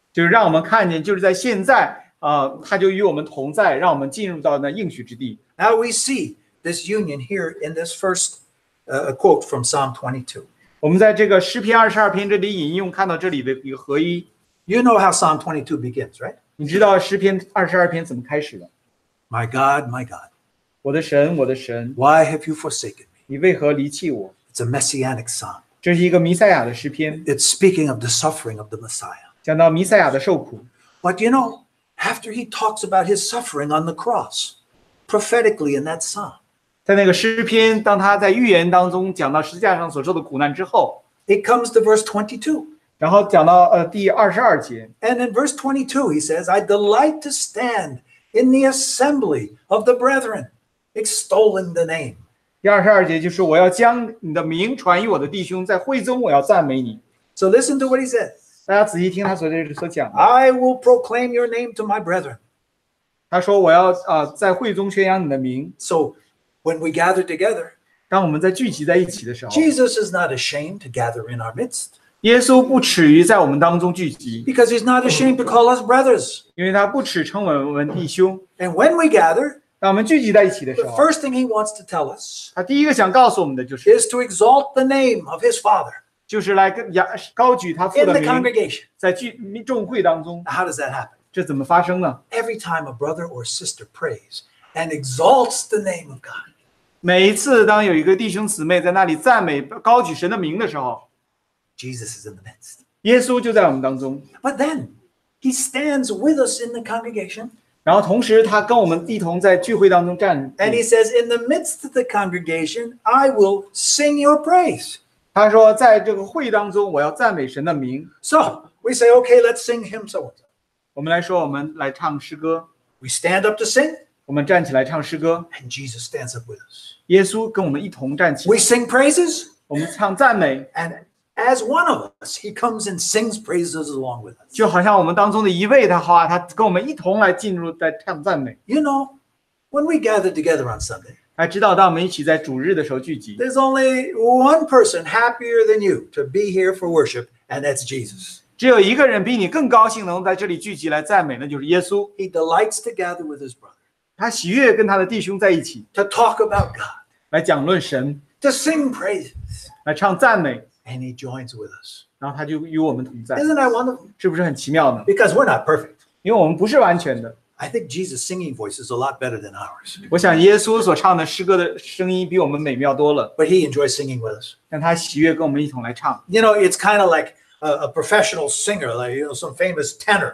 [SPEAKER 2] 就是让我们看见，就是在现在他就与我们同在，让我们进入到那应许之地。
[SPEAKER 1] Now we see this union here in this first quote from Psalm 22.
[SPEAKER 2] 我们在这个诗篇22篇这里引用，看到这里的一个合一。
[SPEAKER 1] You know how Psalm 22 begins, right?
[SPEAKER 2] 你知道诗篇22篇怎么开始的？
[SPEAKER 1] My God,
[SPEAKER 2] 我的神，我的神，
[SPEAKER 1] why have you forsaken me?
[SPEAKER 2] 你为何离弃我？
[SPEAKER 1] It's a messianic psalm.
[SPEAKER 2] 这是一个弥赛亚的诗篇，
[SPEAKER 1] It's speaking of the suffering of the Messiah.
[SPEAKER 2] 讲到弥赛亚的受苦。
[SPEAKER 1] But you know, after he talks about his suffering on the cross, prophetically in that psalm,
[SPEAKER 2] 在那个诗篇，当他在预言当中讲到十字架上所受的苦难之后，
[SPEAKER 1] it comes to verse 22.
[SPEAKER 2] 然后讲到第22节，
[SPEAKER 1] And in verse 22, he says, I delight to stand in the assembly of the brethren, extolling the name.
[SPEAKER 2] 第22节就是我要将你的名传于我的弟兄，在会中我要赞美你。
[SPEAKER 1] So listen to what he says.
[SPEAKER 2] 大家仔细听他所讲的，
[SPEAKER 1] I will proclaim your name to my brethren.
[SPEAKER 2] 他说我要在会中宣扬你的名。
[SPEAKER 1] So when we gather together,
[SPEAKER 2] 当我们在聚集在一起的时候，
[SPEAKER 1] Jesus is not ashamed to gather in our midst
[SPEAKER 2] 耶稣不耻于在我们当中聚集，
[SPEAKER 1] because he's not ashamed to call us brothers.
[SPEAKER 2] 因为他不耻称我们弟兄。
[SPEAKER 1] And when we gather,
[SPEAKER 2] 当我们聚集在一起的时
[SPEAKER 1] the
[SPEAKER 2] 候，
[SPEAKER 1] first thing he wants to tell us
[SPEAKER 2] 他第一个想告诉我们的就是，
[SPEAKER 1] is to exalt the name of his Father
[SPEAKER 2] 就是来高举他父
[SPEAKER 1] in
[SPEAKER 2] 的
[SPEAKER 1] the
[SPEAKER 2] 名，
[SPEAKER 1] congregation.
[SPEAKER 2] 在众会当中，
[SPEAKER 1] Now, how does that happen?
[SPEAKER 2] 这怎么发生呢？
[SPEAKER 1] Every time a brother or sister prays and exalts the name of God,
[SPEAKER 2] 每一次当有一个弟兄姊妹在那里赞美高举神的名的时候，
[SPEAKER 1] Jesus is in the midst.
[SPEAKER 2] 耶稣就在我们当中。
[SPEAKER 1] But then he stands with us in the congregation
[SPEAKER 2] 然后同时他跟我们一同在聚会当中站
[SPEAKER 1] and he
[SPEAKER 2] 立。
[SPEAKER 1] says, in the midst of the congregation, I will sing your praise.
[SPEAKER 2] 他说，在这个会当中，我要赞美神的名。
[SPEAKER 1] So we say, okay, let's sing hymn so and so.
[SPEAKER 2] 我们来说，我们来唱诗歌，
[SPEAKER 1] We stand up to sing
[SPEAKER 2] 我们站起来唱诗歌。
[SPEAKER 1] and Jesus stands up with us.
[SPEAKER 2] 耶稣跟我们一同站起
[SPEAKER 1] We
[SPEAKER 2] 来，
[SPEAKER 1] sing praises
[SPEAKER 2] 我们唱赞美，
[SPEAKER 1] and as one of us, he comes and sings praises along with us.
[SPEAKER 2] 就好像我们当中的一位他跟我们一同来进入在唱赞美。
[SPEAKER 1] You know, when we gather together on Sunday,
[SPEAKER 2] 还知道，当我们一起在主日的时候聚集，
[SPEAKER 1] there's only one person happier than you to be here for worship, and that's Jesus.
[SPEAKER 2] 只有一个人比你更高兴能在这里聚集来赞美，那就是耶稣。
[SPEAKER 1] He delights to gather with his brother,
[SPEAKER 2] 他喜悦跟他的弟兄在一起，
[SPEAKER 1] to talk about God,
[SPEAKER 2] 来讲论神，
[SPEAKER 1] to sing praises,
[SPEAKER 2] 来唱赞美，
[SPEAKER 1] and he joins with us.
[SPEAKER 2] 然后他就与我们同在，
[SPEAKER 1] Isn't that wonderful?
[SPEAKER 2] 是不是很奇妙呢？
[SPEAKER 1] Because we're not perfect.
[SPEAKER 2] 因为我们不是完全的。
[SPEAKER 1] I think Jesus' singing voice is a lot better than ours,
[SPEAKER 2] 我想耶稣所唱的诗歌的声音比我们美妙多了，
[SPEAKER 1] but he enjoys singing with us.
[SPEAKER 2] 但他喜悦跟我们一同来唱。
[SPEAKER 1] You know, it's kind of like a professional singer, like some famous tenor,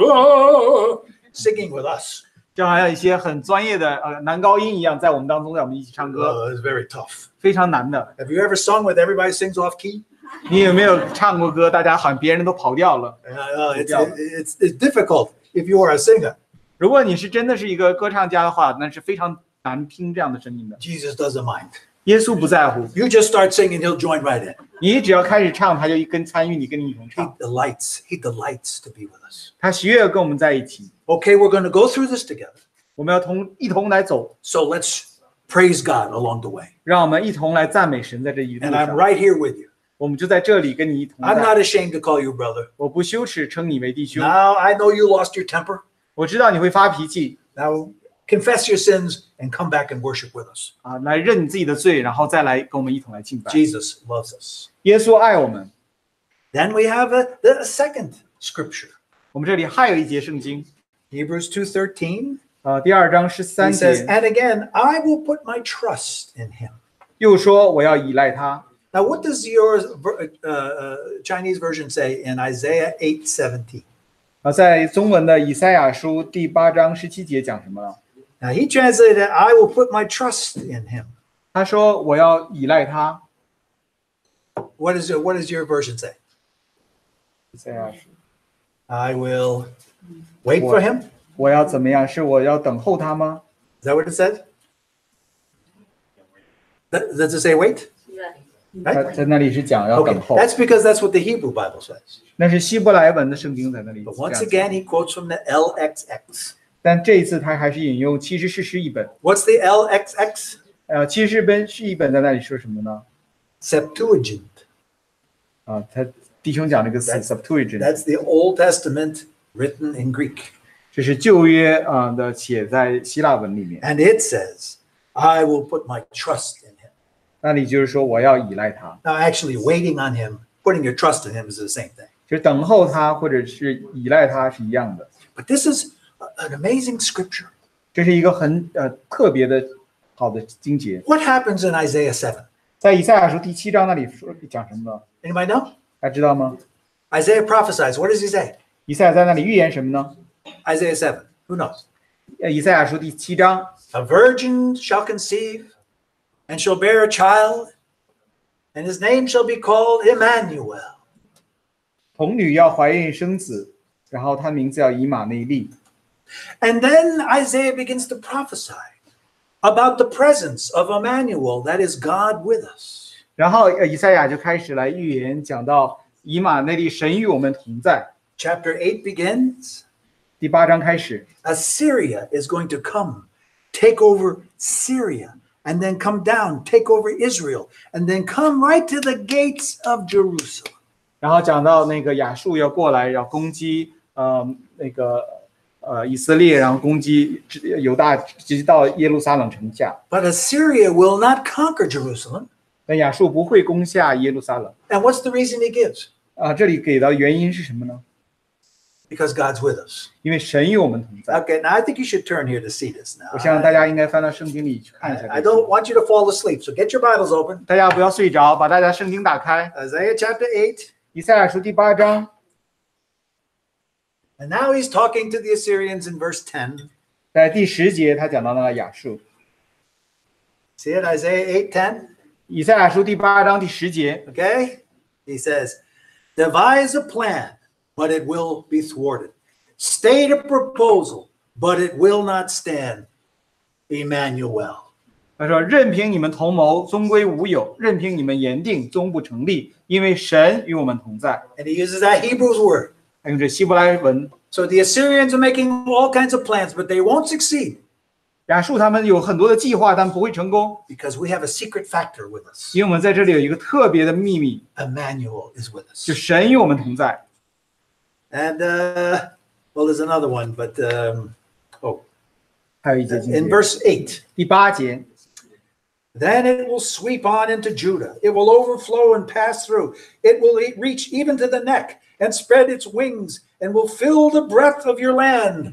[SPEAKER 1] singing with us.
[SPEAKER 2] 就好像一些很专业的男高音一样，在我们当中，在我们一起唱歌，
[SPEAKER 1] It's very tough.
[SPEAKER 2] 非常难的。
[SPEAKER 1] Have you ever sung with everybody sings off key?
[SPEAKER 2] 你有没有唱过歌？大家好像别人都跑调了。
[SPEAKER 1] It's difficult if you are a singer.
[SPEAKER 2] 如果你是真的是一个歌唱家的话，那是非常难听这样的声音的。
[SPEAKER 1] Jesus doesn't mind.
[SPEAKER 2] 耶稣不在乎，
[SPEAKER 1] You just start singing, he'll join right in.
[SPEAKER 2] 你只要开始唱，他就参与你，跟你一同
[SPEAKER 1] He
[SPEAKER 2] 唱。
[SPEAKER 1] delights to be with us.
[SPEAKER 2] 他喜悦跟我们在一起。
[SPEAKER 1] Okay, we're going to go through this together.
[SPEAKER 2] 我们要一同来走，
[SPEAKER 1] So let's praise God along the way.
[SPEAKER 2] 让我们一同来赞美神，在这一路
[SPEAKER 1] And I'm
[SPEAKER 2] 上，
[SPEAKER 1] right here with you.
[SPEAKER 2] 我们就在这里跟你一同
[SPEAKER 1] I'm
[SPEAKER 2] 在。
[SPEAKER 1] not ashamed to call you brother.
[SPEAKER 2] 我不羞耻称你为弟兄。
[SPEAKER 1] Now I know you lost your temper.
[SPEAKER 2] 我知道你会发脾气
[SPEAKER 1] Now confess your sins and come back and worship with us.
[SPEAKER 2] 啊，来认你自己的罪，然后再来跟我们一同来敬拜。
[SPEAKER 1] Jesus loves us.
[SPEAKER 2] 耶稣爱我们。
[SPEAKER 1] Then we have the second scripture.
[SPEAKER 2] 我们这里还有一节圣经，
[SPEAKER 1] Hebrews 2:13.
[SPEAKER 2] 第2章
[SPEAKER 1] He
[SPEAKER 2] 13
[SPEAKER 1] says,
[SPEAKER 2] 节，
[SPEAKER 1] and again, I will put my trust in him.
[SPEAKER 2] 又说我要依赖他。
[SPEAKER 1] Now, what does your Chinese version say in Isaiah 8:17?
[SPEAKER 2] 在中文的以赛亚书第8章17节讲什么呢？
[SPEAKER 1] Now, he translated, I will put my trust in him.
[SPEAKER 2] 他说我要依赖他。
[SPEAKER 1] What does your version say?
[SPEAKER 2] 以赛亚书，
[SPEAKER 1] I will wait for him.
[SPEAKER 2] 我要怎么样？是我要等候他吗？
[SPEAKER 1] Is that what it says? Does it say wait?
[SPEAKER 2] 他
[SPEAKER 1] Right?
[SPEAKER 2] 在那里是讲要
[SPEAKER 1] Okay,
[SPEAKER 2] 等候，
[SPEAKER 1] that's because that's what the Hebrew Bible says.
[SPEAKER 2] 那是希伯来文的圣经在那里
[SPEAKER 1] But
[SPEAKER 2] 这
[SPEAKER 1] once
[SPEAKER 2] 样子。
[SPEAKER 1] again, he quotes from the LXX.
[SPEAKER 2] 但这一次他还是引用七十士诗译本。
[SPEAKER 1] What's the LXX?
[SPEAKER 2] 七十士译本在那里说什么呢？
[SPEAKER 1] Septuagint.
[SPEAKER 2] 他弟兄讲这个词
[SPEAKER 1] That's
[SPEAKER 2] Septuagint，
[SPEAKER 1] That's the Old Testament written in Greek.
[SPEAKER 2] 这是旧约的写在希腊文里面。
[SPEAKER 1] And it says, I will put my trust in him.
[SPEAKER 2] 那里就是说我要依赖他，
[SPEAKER 1] Now, actually, waiting on him, putting your trust in him is the same thing.
[SPEAKER 2] 就是等候他或者是依赖他是一样的。
[SPEAKER 1] But this is an amazing scripture.
[SPEAKER 2] 这是一个很特别的好的经节。
[SPEAKER 1] What happens in Isaiah 7?
[SPEAKER 2] 在以赛亚书第7章那里说讲什么呢？
[SPEAKER 1] Anybody know?
[SPEAKER 2] 大家知道吗？
[SPEAKER 1] Isaiah prophesies. What does he say?
[SPEAKER 2] 以赛亚在那里预言什么呢？
[SPEAKER 1] Isaiah 7. Who knows?
[SPEAKER 2] 以赛亚书第7章，
[SPEAKER 1] A virgin shall conceive and shall bear a child, and his name shall be called Emmanuel.
[SPEAKER 2] 童女要怀孕生子，然后她名字叫以马内利。
[SPEAKER 1] And then Isaiah begins to prophesy about the presence of Emmanuel, that is God with us.
[SPEAKER 2] 然后以赛亚就开始来预言，讲到以马内利，神与我们同在。
[SPEAKER 1] Chapter 8 begins.
[SPEAKER 2] 第8章开始，
[SPEAKER 1] Assyria is going to come, take over Syria, and then come down, take over Israel, and then come right to the gates of Jerusalem.
[SPEAKER 2] 然后讲到那个亚述要过来，要攻击以色列，然后攻击犹大，直接到耶路撒冷城下。
[SPEAKER 1] But Assyria will not conquer Jerusalem.
[SPEAKER 2] 但亚述不会攻下耶路撒冷。
[SPEAKER 1] And what's the reason he gives?
[SPEAKER 2] 这里给的原因是什么呢？
[SPEAKER 1] Because God's with us.
[SPEAKER 2] 因为神与我们同在。
[SPEAKER 1] Okay, now I think you should turn here to see this
[SPEAKER 2] 我
[SPEAKER 1] now.
[SPEAKER 2] 想大家应该翻到圣经里去看一下
[SPEAKER 1] I
[SPEAKER 2] 这
[SPEAKER 1] don't
[SPEAKER 2] 个。
[SPEAKER 1] want you to fall asleep, so get your Bibles open.
[SPEAKER 2] 大家不要睡着，把大家圣经打开，
[SPEAKER 1] Isaiah chapter 8.
[SPEAKER 2] 以赛亚书第8章。
[SPEAKER 1] And now he's talking to the Assyrians in verse 10.
[SPEAKER 2] 在第10节，他讲到那个亚述。
[SPEAKER 1] See it, Isaiah 8:10.
[SPEAKER 2] 以赛亚书第8章第10节，
[SPEAKER 1] Okay? He says, devise a plan, but it will be thwarted. State a proposal, but it will not stand. Emmanuel.
[SPEAKER 2] 他说：“任凭你们同谋，终归无有；任凭你们言定，终不成立，因为神与我们同在。
[SPEAKER 1] And he uses that Hebrew word. ”
[SPEAKER 2] 他用这希伯来文。
[SPEAKER 1] So the Assyrians are making all kinds of plans, but they won't succeed
[SPEAKER 2] 亚述他们有很多的计划，但不会成功，
[SPEAKER 1] because we have a secret factor with us.
[SPEAKER 2] 因为我们在这里有一个特别的秘密，
[SPEAKER 1] Emmanuel is with us.
[SPEAKER 2] 就神与我们同在。
[SPEAKER 1] And, well, there's another one, but,
[SPEAKER 2] 还有一节经
[SPEAKER 1] in
[SPEAKER 2] 节，
[SPEAKER 1] verse 8.
[SPEAKER 2] 第8节，
[SPEAKER 1] Then it will sweep on into Judah. It will overflow and pass through. It will reach even to the neck and spread its wings and will fill the breadth of your land.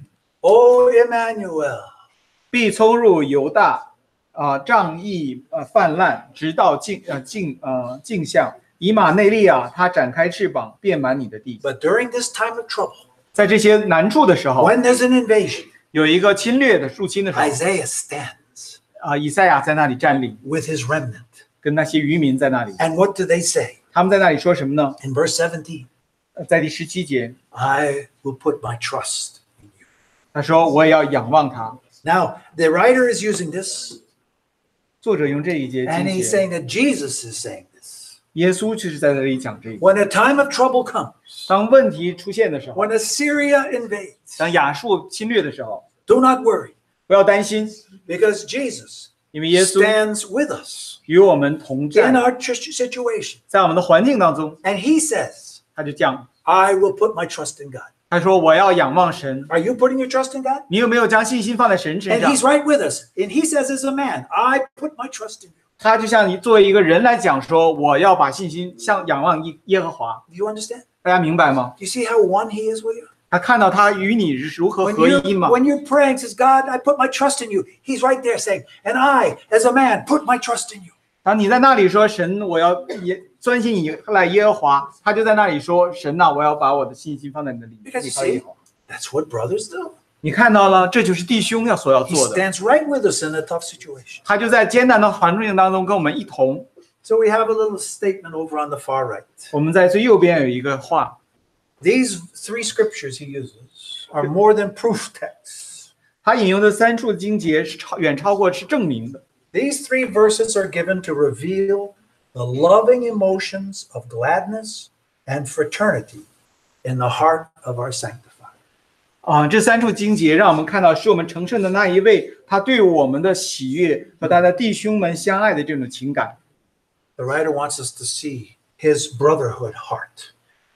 [SPEAKER 1] O Emmanuel.
[SPEAKER 2] 必冲入犹大，仗义泛滥，直到镜像。以马内利啊，他展开翅膀，遍满你的地。
[SPEAKER 1] But during this time of trouble,
[SPEAKER 2] 在这些难处的时候，
[SPEAKER 1] when there's an invasion,
[SPEAKER 2] 有一个侵略的入侵的时候，
[SPEAKER 1] Isaiah stands
[SPEAKER 2] 以赛亚在那里站立，
[SPEAKER 1] with his remnant.
[SPEAKER 2] 跟那些渔民在那里。
[SPEAKER 1] And what do they say?
[SPEAKER 2] 他们在那里说什么呢？
[SPEAKER 1] In verse 17,
[SPEAKER 2] 在第17节，
[SPEAKER 1] I will put my trust in you.
[SPEAKER 2] 他说：“我也要仰望他。
[SPEAKER 1] Now, the writer is using this, ”
[SPEAKER 2] 作者用这一节
[SPEAKER 1] and
[SPEAKER 2] 经
[SPEAKER 1] he's
[SPEAKER 2] 节，
[SPEAKER 1] saying that Jesus is saying this.
[SPEAKER 2] 耶稣就是在那里讲这个。
[SPEAKER 1] When a time of trouble comes,
[SPEAKER 2] 当问题出现的时候，
[SPEAKER 1] when Assyria invades,
[SPEAKER 2] 当亚述侵略的时候，
[SPEAKER 1] do not worry,
[SPEAKER 2] 不要担心，
[SPEAKER 1] because Jesus
[SPEAKER 2] 因为耶稣
[SPEAKER 1] stands with us
[SPEAKER 2] 与我们同在
[SPEAKER 1] in，our situation.
[SPEAKER 2] 在我们的环境当中，
[SPEAKER 1] And he says,
[SPEAKER 2] 他就讲，
[SPEAKER 1] I will put my trust in God.
[SPEAKER 2] 他说：“我要仰望神。
[SPEAKER 1] Are you putting your trust in God? ”
[SPEAKER 2] 你有没有将信心放在神身
[SPEAKER 1] And
[SPEAKER 2] 上？
[SPEAKER 1] he's right with us. And he says, as a man, I put my trust in you.
[SPEAKER 2] 他就像你作为一个人来讲说：“我要把信心向仰望耶和华。
[SPEAKER 1] Do you understand? ”
[SPEAKER 2] 大家明白吗？
[SPEAKER 1] Do you see how one he is with you?
[SPEAKER 2] 他看到他与你是如何
[SPEAKER 1] When
[SPEAKER 2] 合
[SPEAKER 1] you're,
[SPEAKER 2] 一吗？
[SPEAKER 1] when you're praying, says, God, I put my trust in you. He's right there saying, and I, as a man, put my trust in you.
[SPEAKER 2] 当你在那里说神，我要专心以赖耶和华，他就在那里说神呐、我要把我的信心放在你的里
[SPEAKER 1] Because
[SPEAKER 2] 面
[SPEAKER 1] you。see, that's what brothers do.
[SPEAKER 2] 你看到了，这就是弟兄所要
[SPEAKER 1] He
[SPEAKER 2] 做的。
[SPEAKER 1] stands right with us in a tough situation.
[SPEAKER 2] 他就在艰难的环境当中跟我们一同。
[SPEAKER 1] So we have a little statement over on the far right.
[SPEAKER 2] 我们在最右边有一个话，
[SPEAKER 1] These three scriptures he uses are more than proof texts.
[SPEAKER 2] 他引用的3处经节是远超过是证明的。
[SPEAKER 1] These three verses are given to reveal the loving emotions of gladness and fraternity in the heart of our sanctifier.
[SPEAKER 2] 这3处经节让我们看到是我们成圣的那一位，他对我们的喜悦和他的弟兄们相爱的这种情感。
[SPEAKER 1] The writer wants us to see his brotherhood heart.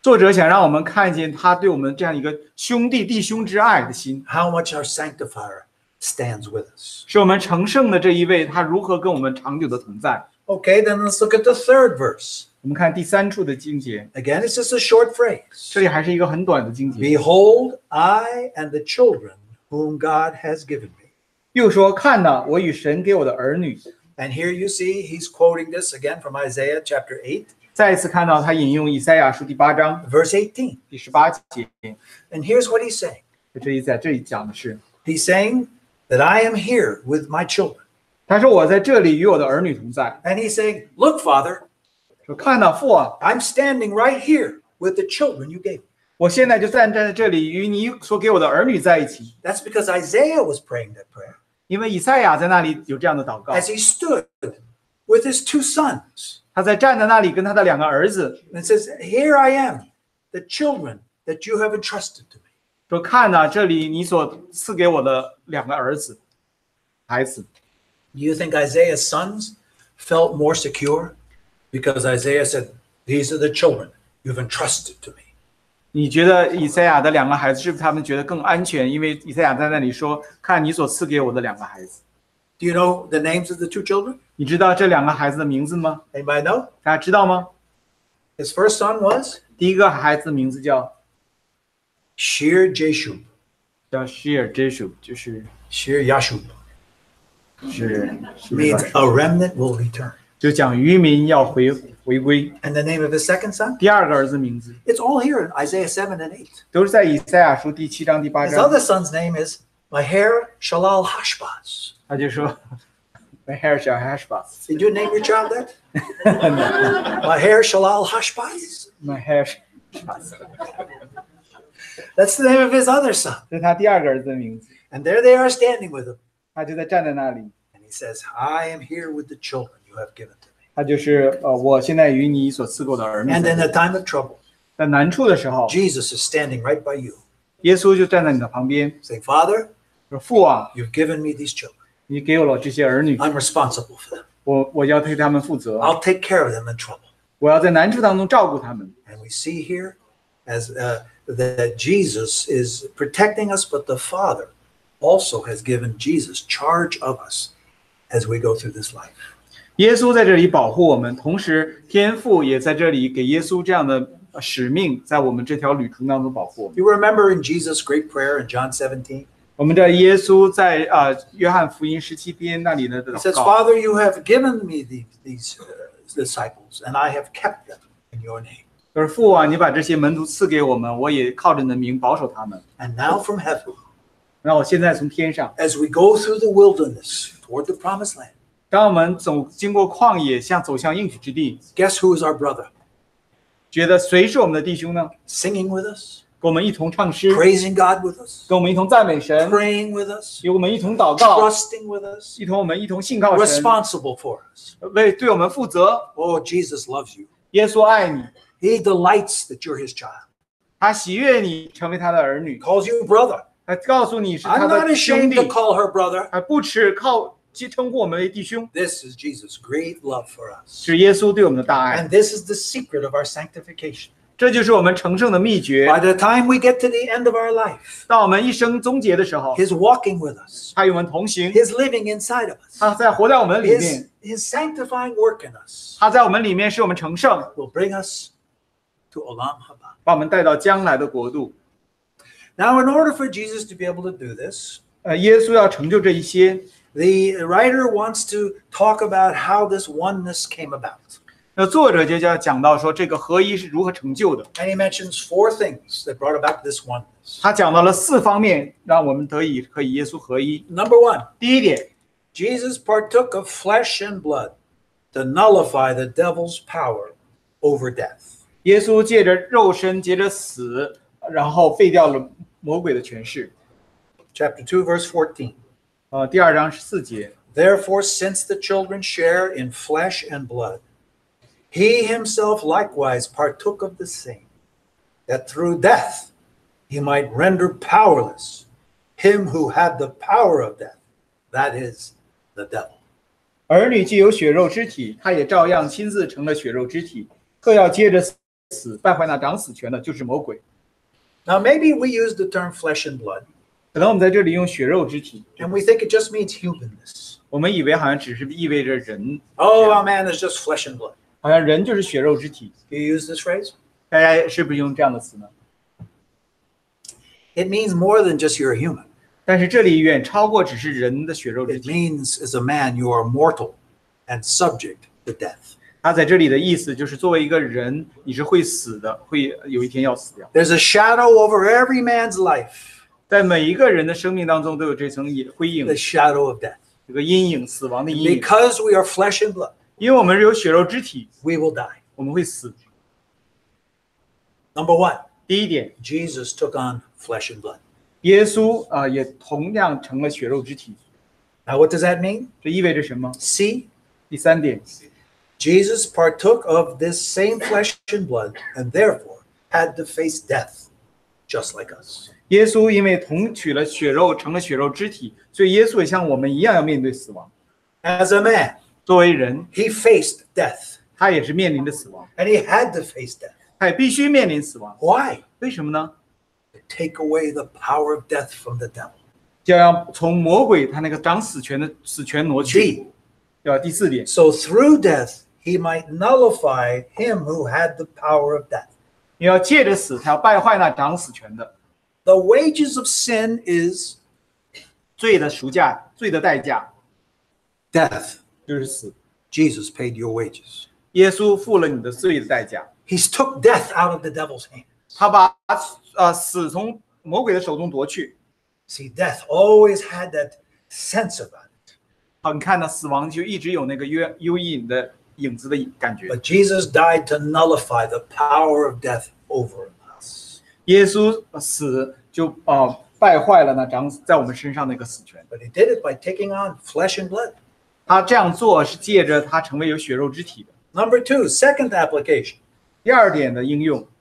[SPEAKER 2] 作者想让我们看见他对我们这样一个兄弟弟兄之爱的心，
[SPEAKER 1] how much our sanctifier stands with us.
[SPEAKER 2] 是我们成圣的这一位，他如何跟我们长久的同在。
[SPEAKER 1] Okay, then let's look at the third verse.
[SPEAKER 2] 我们看第3处的经节，
[SPEAKER 1] Again, it's just a short phrase.
[SPEAKER 2] 这里还是一个很短的经节，
[SPEAKER 1] Behold, I and the children whom God has given me.
[SPEAKER 2] 又说：“看哪，我与神给我的儿女。”
[SPEAKER 1] And here you see he's quoting this again from Isaiah chapter 8,
[SPEAKER 2] 再一次看到他引用以赛亚书第8章
[SPEAKER 1] verse 18.
[SPEAKER 2] 第18节，
[SPEAKER 1] And here's what he's saying.
[SPEAKER 2] 在这里讲的是，
[SPEAKER 1] He's saying that I am here with my children.
[SPEAKER 2] 他说：“我在这里与我的儿女同在。
[SPEAKER 1] And he's saying, look, Father, ”
[SPEAKER 2] 说：“看哪，父啊，
[SPEAKER 1] I'm standing right here with the children you gave me.
[SPEAKER 2] 我现在就站在这里，与你所给我的儿女在一起。
[SPEAKER 1] That's because Isaiah was praying that prayer
[SPEAKER 2] 因为以赛亚在那里有这样的祷告，
[SPEAKER 1] as he stood with his 2 sons.
[SPEAKER 2] 他在站在那里跟他的2个儿子
[SPEAKER 1] And it says, here I am, the children that you have entrusted to me.
[SPEAKER 2] 说：‘看哪，这里你所赐给我的2个孩子。’
[SPEAKER 1] Do you think Isaiah's sons felt more secure? Because Isaiah said, these are the children you've entrusted to me.
[SPEAKER 2] 你觉得以赛亚的2个孩子是不是他们觉得更安全？因为以赛亚在那里说：‘看你所赐给我的2个孩子。’
[SPEAKER 1] Do you know the names of the 2 children?
[SPEAKER 2] 你知道这2个孩子的名字吗？
[SPEAKER 1] Anybody know?
[SPEAKER 2] 大家知道吗？
[SPEAKER 1] His first son was
[SPEAKER 2] 第一个孩子的名字叫
[SPEAKER 1] Shir Jashub.
[SPEAKER 2] Shear Jeshub， 就是
[SPEAKER 1] Shir Yashub
[SPEAKER 2] 是
[SPEAKER 1] means a remnant will return.
[SPEAKER 2] 就讲渔民要回归。
[SPEAKER 1] And the name of his second son?
[SPEAKER 2] 第2个儿子名字
[SPEAKER 1] It's all here in Isaiah 7 and 8.
[SPEAKER 2] 都是在以赛亚书第7章第8
[SPEAKER 1] His
[SPEAKER 2] 章，
[SPEAKER 1] other son's name is Maher Shalal Hashbaz.
[SPEAKER 2] 他就说 Maher shall hashbaz，
[SPEAKER 1] Did you name your child that? Maher Shalal Hashbaz?
[SPEAKER 2] Maher hashbaz，
[SPEAKER 1] That's the name of his other son.
[SPEAKER 2] 这是他第2个儿子的名字。
[SPEAKER 1] And there they are standing with him.
[SPEAKER 2] 他就在站在那里，
[SPEAKER 1] And he says, I am here with the children you have given to me.
[SPEAKER 2] 他就是我现在与你所赐给我的儿女。
[SPEAKER 1] And in a time of trouble,
[SPEAKER 2] 在难处的时候，
[SPEAKER 1] Jesus is standing right by you,
[SPEAKER 2] 耶稣就站在你的旁边，
[SPEAKER 1] saying, Father,
[SPEAKER 2] 说：“父啊，
[SPEAKER 1] you've given me these children.
[SPEAKER 2] 你给我了这些儿女，
[SPEAKER 1] I'm responsible for them.
[SPEAKER 2] 我要对他们负责，
[SPEAKER 1] I'll take care of them in trouble.
[SPEAKER 2] 我要在难处当中照顾他们。”
[SPEAKER 1] And we see here as that Jesus is protecting us, but the Father also has given Jesus charge of us as we go through this life.
[SPEAKER 2] 耶稣在这里保护我们，同时天父也在这里给耶稣这样的使命，在我们这条旅途当中保护我们。
[SPEAKER 1] You remember in Jesus' great prayer in John 17?
[SPEAKER 2] 我们的耶稣在约翰福音17篇那里的
[SPEAKER 1] He
[SPEAKER 2] 祷
[SPEAKER 1] says,
[SPEAKER 2] 告，
[SPEAKER 1] Father, you have given me these disciples, and I have kept them in your name.
[SPEAKER 2] 就是父啊，你把这些门徒赐给我们，我也靠着你的名保守他们。
[SPEAKER 1] And now from heaven,
[SPEAKER 2] 让我现在从天上，
[SPEAKER 1] as we go through the wilderness toward the promised land,
[SPEAKER 2] 当我们经过旷野，走向应许之地，
[SPEAKER 1] guess who is our brother?
[SPEAKER 2] 觉得谁是我们的弟兄呢？
[SPEAKER 1] Singing with us,
[SPEAKER 2] 跟我们一同唱诗，
[SPEAKER 1] praising God with us,
[SPEAKER 2] 跟我们一同赞美神，
[SPEAKER 1] praying with us,
[SPEAKER 2] 与我们一同祷告，
[SPEAKER 1] trusting with us,
[SPEAKER 2] 我们一同信靠神，
[SPEAKER 1] responsible for us.
[SPEAKER 2] 对我们负责。
[SPEAKER 1] Oh, Jesus loves you.
[SPEAKER 2] 耶稣爱你，
[SPEAKER 1] He delights that you're his child.
[SPEAKER 2] 他喜悦你成为他的儿女，
[SPEAKER 1] Calls you brother.
[SPEAKER 2] 他告诉你是他
[SPEAKER 1] I'm not
[SPEAKER 2] 的兄
[SPEAKER 1] ashamed
[SPEAKER 2] 弟
[SPEAKER 1] to，call her brother.
[SPEAKER 2] 还不耻称呼我们为弟兄，
[SPEAKER 1] This is Jesus' great love for us.
[SPEAKER 2] 是耶稣对我们的大爱。
[SPEAKER 1] And this is the secret of our sanctification.
[SPEAKER 2] 这就是我们成圣的秘诀。
[SPEAKER 1] By the time we get to the end of our life,
[SPEAKER 2] 当我们一生终结的时候，
[SPEAKER 1] his walking with us,
[SPEAKER 2] 他与我们同行，
[SPEAKER 1] his living inside of us,
[SPEAKER 2] 他在活在我们里面，
[SPEAKER 1] his sanctifying work in us
[SPEAKER 2] 他在我们里面使我们成圣，
[SPEAKER 1] will bring us to Olam Haba.
[SPEAKER 2] 把我们带到将来的国度。
[SPEAKER 1] Now, in order for Jesus to be able to do this,
[SPEAKER 2] 耶稣要成就这一些，
[SPEAKER 1] the writer wants to talk about how this oneness came about.
[SPEAKER 2] 那作者就要讲到说这个合一是如何成就的。
[SPEAKER 1] And he mentions 4 things that brought about this oneness.
[SPEAKER 2] 他讲到了4方面，让我们可以耶稣合一。
[SPEAKER 1] Number 1,
[SPEAKER 2] 第一点，
[SPEAKER 1] Jesus partook of flesh and blood to nullify the devil's power over death.
[SPEAKER 2] 耶稣借着肉身，借着死，然后废掉了魔鬼的权势。
[SPEAKER 1] Chapter 2, verse 14.
[SPEAKER 2] 第2章14节，
[SPEAKER 1] Therefore, since the children share in flesh and blood, he himself likewise partook of the same, that through death he might render powerless him who had the power of death, that is, the devil.
[SPEAKER 2] 儿女既有血肉之体，他也照样亲自成了血肉之体，特要接着死，败坏那掌死权的，就是魔鬼。
[SPEAKER 1] Now, maybe we use the term flesh and blood,
[SPEAKER 2] 可能我们在这里用血肉之体，
[SPEAKER 1] and we think it just means humanness.
[SPEAKER 2] 我们以为好像只是意味着人，
[SPEAKER 1] Oh, a man is just flesh and blood.
[SPEAKER 2] 好像人就是血肉之体。
[SPEAKER 1] Do you use this phrase?
[SPEAKER 2] 大家是不是用这样的词呢？
[SPEAKER 1] It means more than just you're a human.
[SPEAKER 2] 但是这里远超过只是人的血肉之
[SPEAKER 1] It
[SPEAKER 2] 体。
[SPEAKER 1] means as a man, you are mortal and subject to death.
[SPEAKER 2] 他在这里的意思就是，作为一个人，你是会死的，会有一天要死掉。
[SPEAKER 1] There's a shadow over every man's life,
[SPEAKER 2] 在每一个人的生命当中都有这层灰影
[SPEAKER 1] the，shadow of death.
[SPEAKER 2] 这个阴影，死亡的阴影。
[SPEAKER 1] Because we are flesh and blood,
[SPEAKER 2] 因为我们是有血肉之体，
[SPEAKER 1] we will die.
[SPEAKER 2] 我们会死。
[SPEAKER 1] Number one,
[SPEAKER 2] 第一点，
[SPEAKER 1] Jesus took on flesh and blood.
[SPEAKER 2] 耶稣也同样成了血肉之体。
[SPEAKER 1] Now, what does that mean?
[SPEAKER 2] 这意味着什么？
[SPEAKER 1] See,
[SPEAKER 2] 第三点，
[SPEAKER 1] Jesus partook of this same flesh and blood and therefore had to face death just like us.
[SPEAKER 2] 耶稣因为同取了血肉，成了血肉之体，所以耶稣也像我们一样要面对死亡。
[SPEAKER 1] As a man,
[SPEAKER 2] 作为人，
[SPEAKER 1] he faced death
[SPEAKER 2] 他也是面临着死亡，
[SPEAKER 1] and he had to face death.
[SPEAKER 2] 他也必须面临死亡。
[SPEAKER 1] Why?
[SPEAKER 2] 为什么呢？
[SPEAKER 1] To take away the power of death from the devil.
[SPEAKER 2] 就要从魔鬼他那个掌死权的死权挪去。 第四点，
[SPEAKER 1] So through death, he might nullify him who had the power of death.
[SPEAKER 2] 你要借着死，他要败坏那掌死权的。
[SPEAKER 1] The wages of sin is
[SPEAKER 2] 罪的赎价，罪的代价
[SPEAKER 1] death.
[SPEAKER 2] 就是死。
[SPEAKER 1] Jesus paid your wages.
[SPEAKER 2] 耶稣付了你的罪的代价，
[SPEAKER 1] He's took death out of the devil's hand.
[SPEAKER 2] 他把死从魔鬼的手中夺去。
[SPEAKER 1] See, death always had that sense about it.
[SPEAKER 2] 好，你看到死亡就一直有那个幽隐的影子的感觉。
[SPEAKER 1] But Jesus died to nullify the power of death over us.
[SPEAKER 2] 耶稣死就败坏了那掌在我们身上那个死权。
[SPEAKER 1] But he did it by taking on flesh and blood.
[SPEAKER 2] 他这样做是借着他成为有血肉之体的。
[SPEAKER 1] Number two, second application.
[SPEAKER 2] 第二点的应用，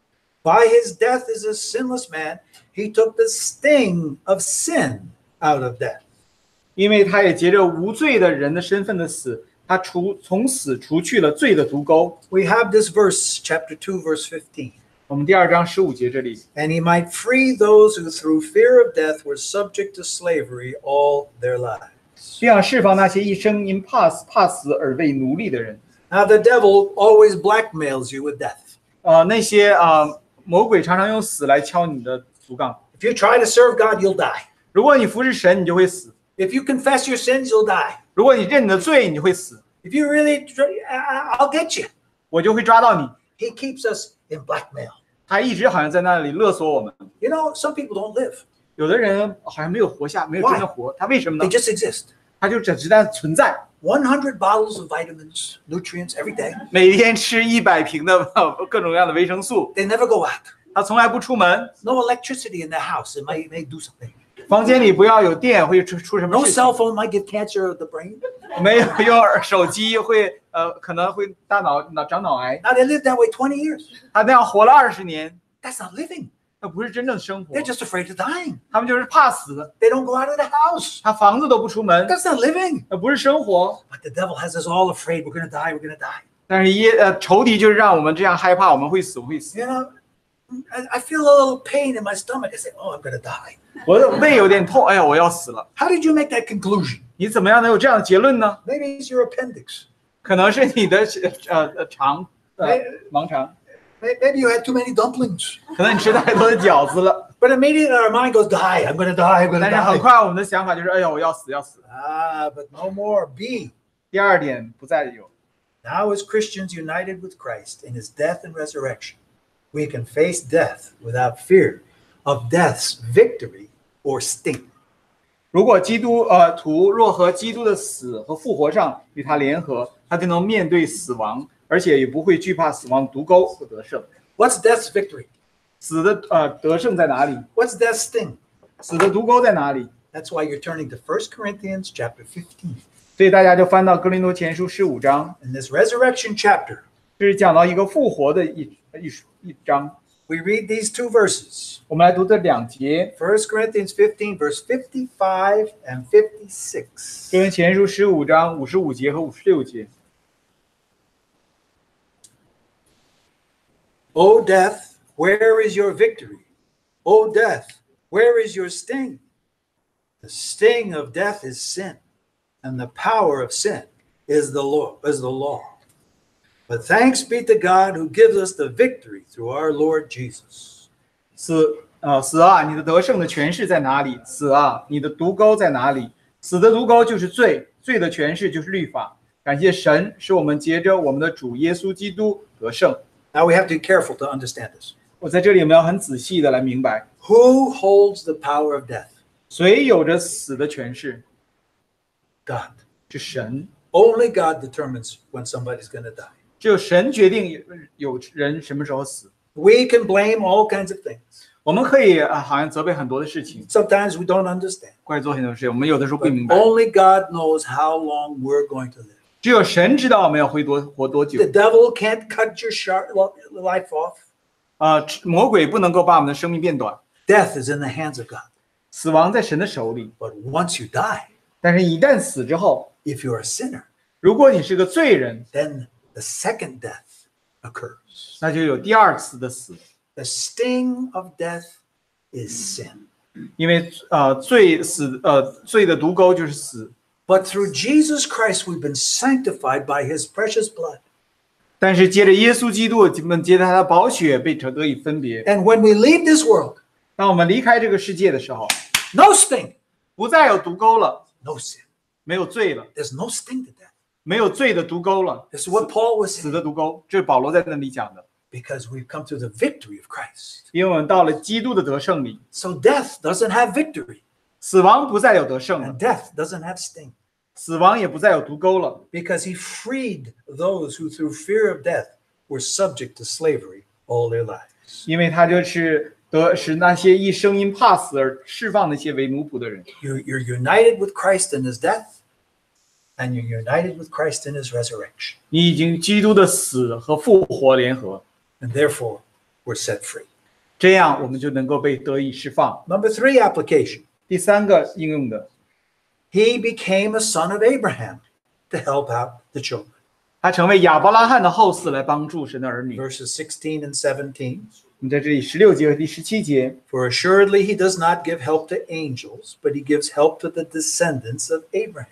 [SPEAKER 1] By his death as a sinless man, he took the sting of sin out of death.
[SPEAKER 2] 因为他也借着无罪的人的身份的死，他从死除去了罪的毒钩。
[SPEAKER 1] We have this verse, chapter 2, verse 15.
[SPEAKER 2] 我们第2章15节这里，
[SPEAKER 1] And he might free those who through fear of death were subject to slavery all their lives.
[SPEAKER 2] 这样释放那些一生因怕死而为奴隶的人。
[SPEAKER 1] Now, the devil always blackmails you with death.
[SPEAKER 2] 那些魔鬼常常用死来敲你的竹杠。
[SPEAKER 1] If you try to serve God, you'll die.
[SPEAKER 2] 如果你服侍神，你就会死；
[SPEAKER 1] If you confess your sins, you'll die.
[SPEAKER 2] 如果你认你的罪，你就会死。
[SPEAKER 1] If you really, I'll get you.
[SPEAKER 2] 我就会抓到你。
[SPEAKER 1] He keeps us in blackmail.
[SPEAKER 2] 他一直好像在那里勒索我们。
[SPEAKER 1] You know, some people don't live.
[SPEAKER 2] 有的人好像没有活下，没有真的活。他为什么
[SPEAKER 1] They
[SPEAKER 2] 呢？
[SPEAKER 1] just exist.
[SPEAKER 2] 他就只在存在，
[SPEAKER 1] 100 bottles of vitamins, nutrients every day.
[SPEAKER 2] 每天吃100瓶的各种各样的维生素。
[SPEAKER 1] They never go out.
[SPEAKER 2] 他从来不出门，
[SPEAKER 1] No electricity in their house. It may do something.
[SPEAKER 2] 房间里不要有电，会出什么
[SPEAKER 1] No
[SPEAKER 2] 事情？
[SPEAKER 1] cell phone might give cancer of the brain.
[SPEAKER 2] 没有用手机会可能会大长脑癌。
[SPEAKER 1] Now they live that way 20 years.
[SPEAKER 2] 他那样活了20年，
[SPEAKER 1] That's not living.
[SPEAKER 2] 那不是真正生活
[SPEAKER 1] They're，just afraid of dying.
[SPEAKER 2] 他们就是怕死。
[SPEAKER 1] They don't go out of the house.
[SPEAKER 2] 他房子都不出门，
[SPEAKER 1] That's not living.
[SPEAKER 2] 那不是生活。
[SPEAKER 1] But the devil has us all afraid we're going to die. We're going to die.
[SPEAKER 2] 但是仇敌就是让我们这样害怕，我们会死，会死。
[SPEAKER 1] You know, I feel a little pain in my stomach. I say, oh, I'm going to die.
[SPEAKER 2] 我的胃有点痛，哎呀，我要死了。
[SPEAKER 1] How did you make that conclusion?
[SPEAKER 2] 你怎么样能有这样的结论呢？
[SPEAKER 1] Maybe it's your appendix.
[SPEAKER 2] 可能是你的肠盲肠，
[SPEAKER 1] Maybe you had too many dumplings.
[SPEAKER 2] 可能你吃太多的饺子了。
[SPEAKER 1] But immediately our mind goes, die. I'm going to die. I'm going to
[SPEAKER 2] 但是很
[SPEAKER 1] die.
[SPEAKER 2] 快我们的想法就是，哎呀，我要死，要死。
[SPEAKER 1] But no more. B.
[SPEAKER 2] 第二点不再有。
[SPEAKER 1] Now, as Christians united with Christ in his death and resurrection, we can face death without fear of death's victory or sting.
[SPEAKER 2] 如果基督徒若和基督的死和复活上与他联合，他就能面对死亡，而且也不会惧怕死亡毒钩和得胜。
[SPEAKER 1] What's death's victory?
[SPEAKER 2] 死的得胜在哪里？
[SPEAKER 1] What's death's sting?
[SPEAKER 2] 死的毒钩在哪里？
[SPEAKER 1] That's why you're turning to 1 Corinthians chapter 15.
[SPEAKER 2] 所以大家就翻到哥林多前书15章，
[SPEAKER 1] In this resurrection chapter,
[SPEAKER 2] 这是讲到一个复活的一章。
[SPEAKER 1] we read these two verses.
[SPEAKER 2] 我们来读这2节，
[SPEAKER 1] 1 Corinthians 15, verse 55 and 56.
[SPEAKER 2] 哥林多前书15章55节和56节。
[SPEAKER 1] O death, where is your victory? O death, where is your sting? The sting of death is sin, and the power of sin is the law. But thanks be to God who gives us the victory through our Lord Jesus.
[SPEAKER 2] 死啊，你的得胜的权势在哪里？死啊，你的毒钩在哪里？死的毒钩就是罪，罪的权势就是律法。感谢神，使我们借着我们的主耶稣基督得胜。
[SPEAKER 1] Now we have to be careful to understand this.
[SPEAKER 2] 我在这里我们要很仔细的来明白，
[SPEAKER 1] Who holds the power of death?
[SPEAKER 2] 谁有着死的权势？
[SPEAKER 1] God.
[SPEAKER 2] 是神，
[SPEAKER 1] Only God determines when somebody's going to die.
[SPEAKER 2] 只有神决定有人什么时候死。
[SPEAKER 1] We can blame all kinds of things.
[SPEAKER 2] 我们可以好像责备很多的事情，
[SPEAKER 1] Sometimes we don't understand.
[SPEAKER 2] 怪罪很多事情，我们有的时候不
[SPEAKER 1] But
[SPEAKER 2] 明白。
[SPEAKER 1] only God knows how long we're going to live.
[SPEAKER 2] 只有神知道我们要活多久
[SPEAKER 1] The。devil can't cut your life off.
[SPEAKER 2] 魔鬼不能够把我们的生命变短，
[SPEAKER 1] Death is in the hands of God.
[SPEAKER 2] 死亡在神的手里。
[SPEAKER 1] But once you die,
[SPEAKER 2] 但是，一旦死之后，
[SPEAKER 1] if you're a sinner,
[SPEAKER 2] 如果你是个罪人，
[SPEAKER 1] then the second death occurs.
[SPEAKER 2] 那就有第二次的死，
[SPEAKER 1] The sting of death is sin.
[SPEAKER 2] 因为罪的毒钩就是死。
[SPEAKER 1] But through Jesus Christ, we've been sanctified by his precious blood.
[SPEAKER 2] 但是借着耶稣基督，我们借着他的宝血被得以分别。
[SPEAKER 1] And when we leave this world,
[SPEAKER 2] 当我们离开这个世界的时候，
[SPEAKER 1] no sting,
[SPEAKER 2] 不再有毒钩了，
[SPEAKER 1] no sin.
[SPEAKER 2] 没有罪了，
[SPEAKER 1] There's no sting to death.
[SPEAKER 2] 没有罪的毒钩了。
[SPEAKER 1] This is what Paul was
[SPEAKER 2] 死
[SPEAKER 1] saying.
[SPEAKER 2] 的毒钩，这是保罗在那里讲的。
[SPEAKER 1] Because we've come to the victory of Christ.
[SPEAKER 2] 因为我们到了基督的得胜里，
[SPEAKER 1] So death doesn't have victory,
[SPEAKER 2] 死亡不再有得胜了
[SPEAKER 1] and，death doesn't have sting.
[SPEAKER 2] 死亡也不再有毒钩了。
[SPEAKER 1] Because he freed those who through fear of death were subject to slavery all their lives.
[SPEAKER 2] 因为他就是使那些一生因怕死而释放那些为奴仆的人。
[SPEAKER 1] You're united with Christ in his death, and you're united with Christ in his resurrection.
[SPEAKER 2] 你已经基督的死和复活联合，
[SPEAKER 1] And therefore, we're set free.
[SPEAKER 2] 这样我们就能够被得以释放。
[SPEAKER 1] Number 3 application.
[SPEAKER 2] 第三个应用的，
[SPEAKER 1] He became a son of Abraham to help out the children.
[SPEAKER 2] 他成为亚伯拉罕的后嗣来帮助神的儿女。
[SPEAKER 1] Verses 16 and 17.
[SPEAKER 2] 我们在这里16节和第17节，
[SPEAKER 1] For assuredly he does not give help to angels, but he gives help to the descendants of Abraham.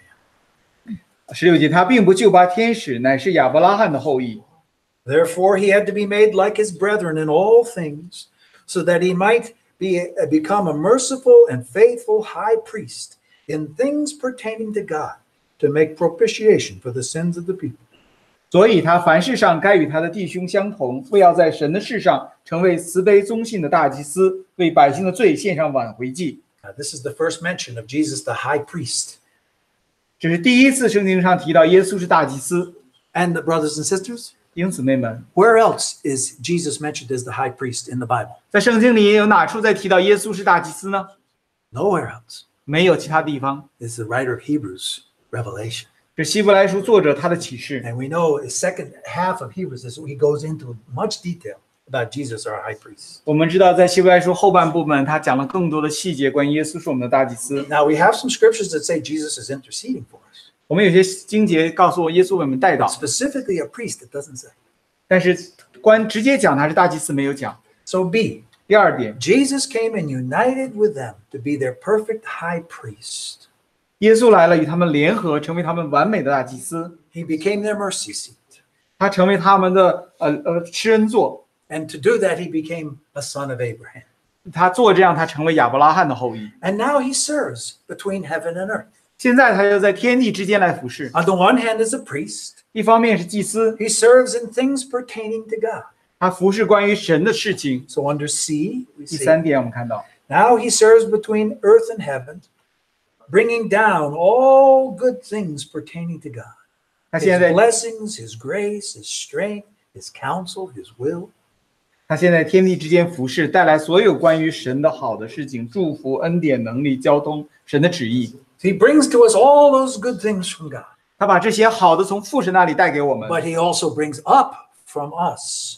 [SPEAKER 2] 16节，他并不就拔天使，乃是亚伯拉罕的后裔。
[SPEAKER 1] Therefore he had to be made like his brethren in all things, so that he might become a merciful and faithful high priest in things pertaining to God, to make propitiation for the sins of the people.
[SPEAKER 2] 所以他凡事上该与他的弟兄相同，为要在神的事上成为慈悲忠信的大祭司，为百姓的罪献上挽回祭。
[SPEAKER 1] This is the first mention of Jesus, the high priest.
[SPEAKER 2] 这是第一次圣经上提到耶稣是大祭司。
[SPEAKER 1] And the brothers and sisters,
[SPEAKER 2] 弟兄姊妹们，
[SPEAKER 1] where else is Jesus mentioned as the high priest in the Bible?
[SPEAKER 2] 在圣经里有哪处在提到耶稣是大祭司呢？
[SPEAKER 1] Nowhere else.
[SPEAKER 2] 没有其他地方。
[SPEAKER 1] It's the writer of Hebrews, Revelation.
[SPEAKER 2] 这希伯来书作者他的启示，
[SPEAKER 1] And we know the second half of Hebrews is he goes into much detail about Jesus, our high priest.
[SPEAKER 2] 我们知道在希伯来书后半部分，他讲了更多的细节，关于耶稣是我们的大祭司。
[SPEAKER 1] Now we have some scriptures that say Jesus is interceding for us.
[SPEAKER 2] 我们有些经节告诉我耶稣为我们代祷，
[SPEAKER 1] Specifically a priest, it doesn't say.
[SPEAKER 2] 但是直接讲他是大祭司没有讲。
[SPEAKER 1] So B,
[SPEAKER 2] 第二点，
[SPEAKER 1] Jesus came and united with them to be their perfect high priest.
[SPEAKER 2] 耶稣来了，与他们联合，成为他们完美的大祭司。
[SPEAKER 1] He became their mercy seat.
[SPEAKER 2] 他成为他们的施恩座。
[SPEAKER 1] And to do that, he became a son of Abraham.
[SPEAKER 2] 他做这样，他成为亚伯拉罕的后裔。
[SPEAKER 1] And now he serves between heaven and earth.
[SPEAKER 2] 现在他又在天地之间来服侍。
[SPEAKER 1] On the one hand, as a priest,
[SPEAKER 2] 一方面是祭司，
[SPEAKER 1] he serves in things pertaining to God.
[SPEAKER 2] 他服侍关于神的事情。
[SPEAKER 1] So under C, we
[SPEAKER 2] 第
[SPEAKER 1] see
[SPEAKER 2] 三点，我们看到
[SPEAKER 1] now he serves between earth and heaven, bringing down all good things pertaining to God.
[SPEAKER 2] 他
[SPEAKER 1] His
[SPEAKER 2] 现在
[SPEAKER 1] blessings, his grace, his strength, his counsel, his will.
[SPEAKER 2] 他现在天地之间服侍，带来所有关于神的好的事情，祝福、恩典、能力、交通，神的旨意。
[SPEAKER 1] He brings to us all those good things from God,
[SPEAKER 2] 他把这些好的从父神那里带给我们，
[SPEAKER 1] but he also brings up from us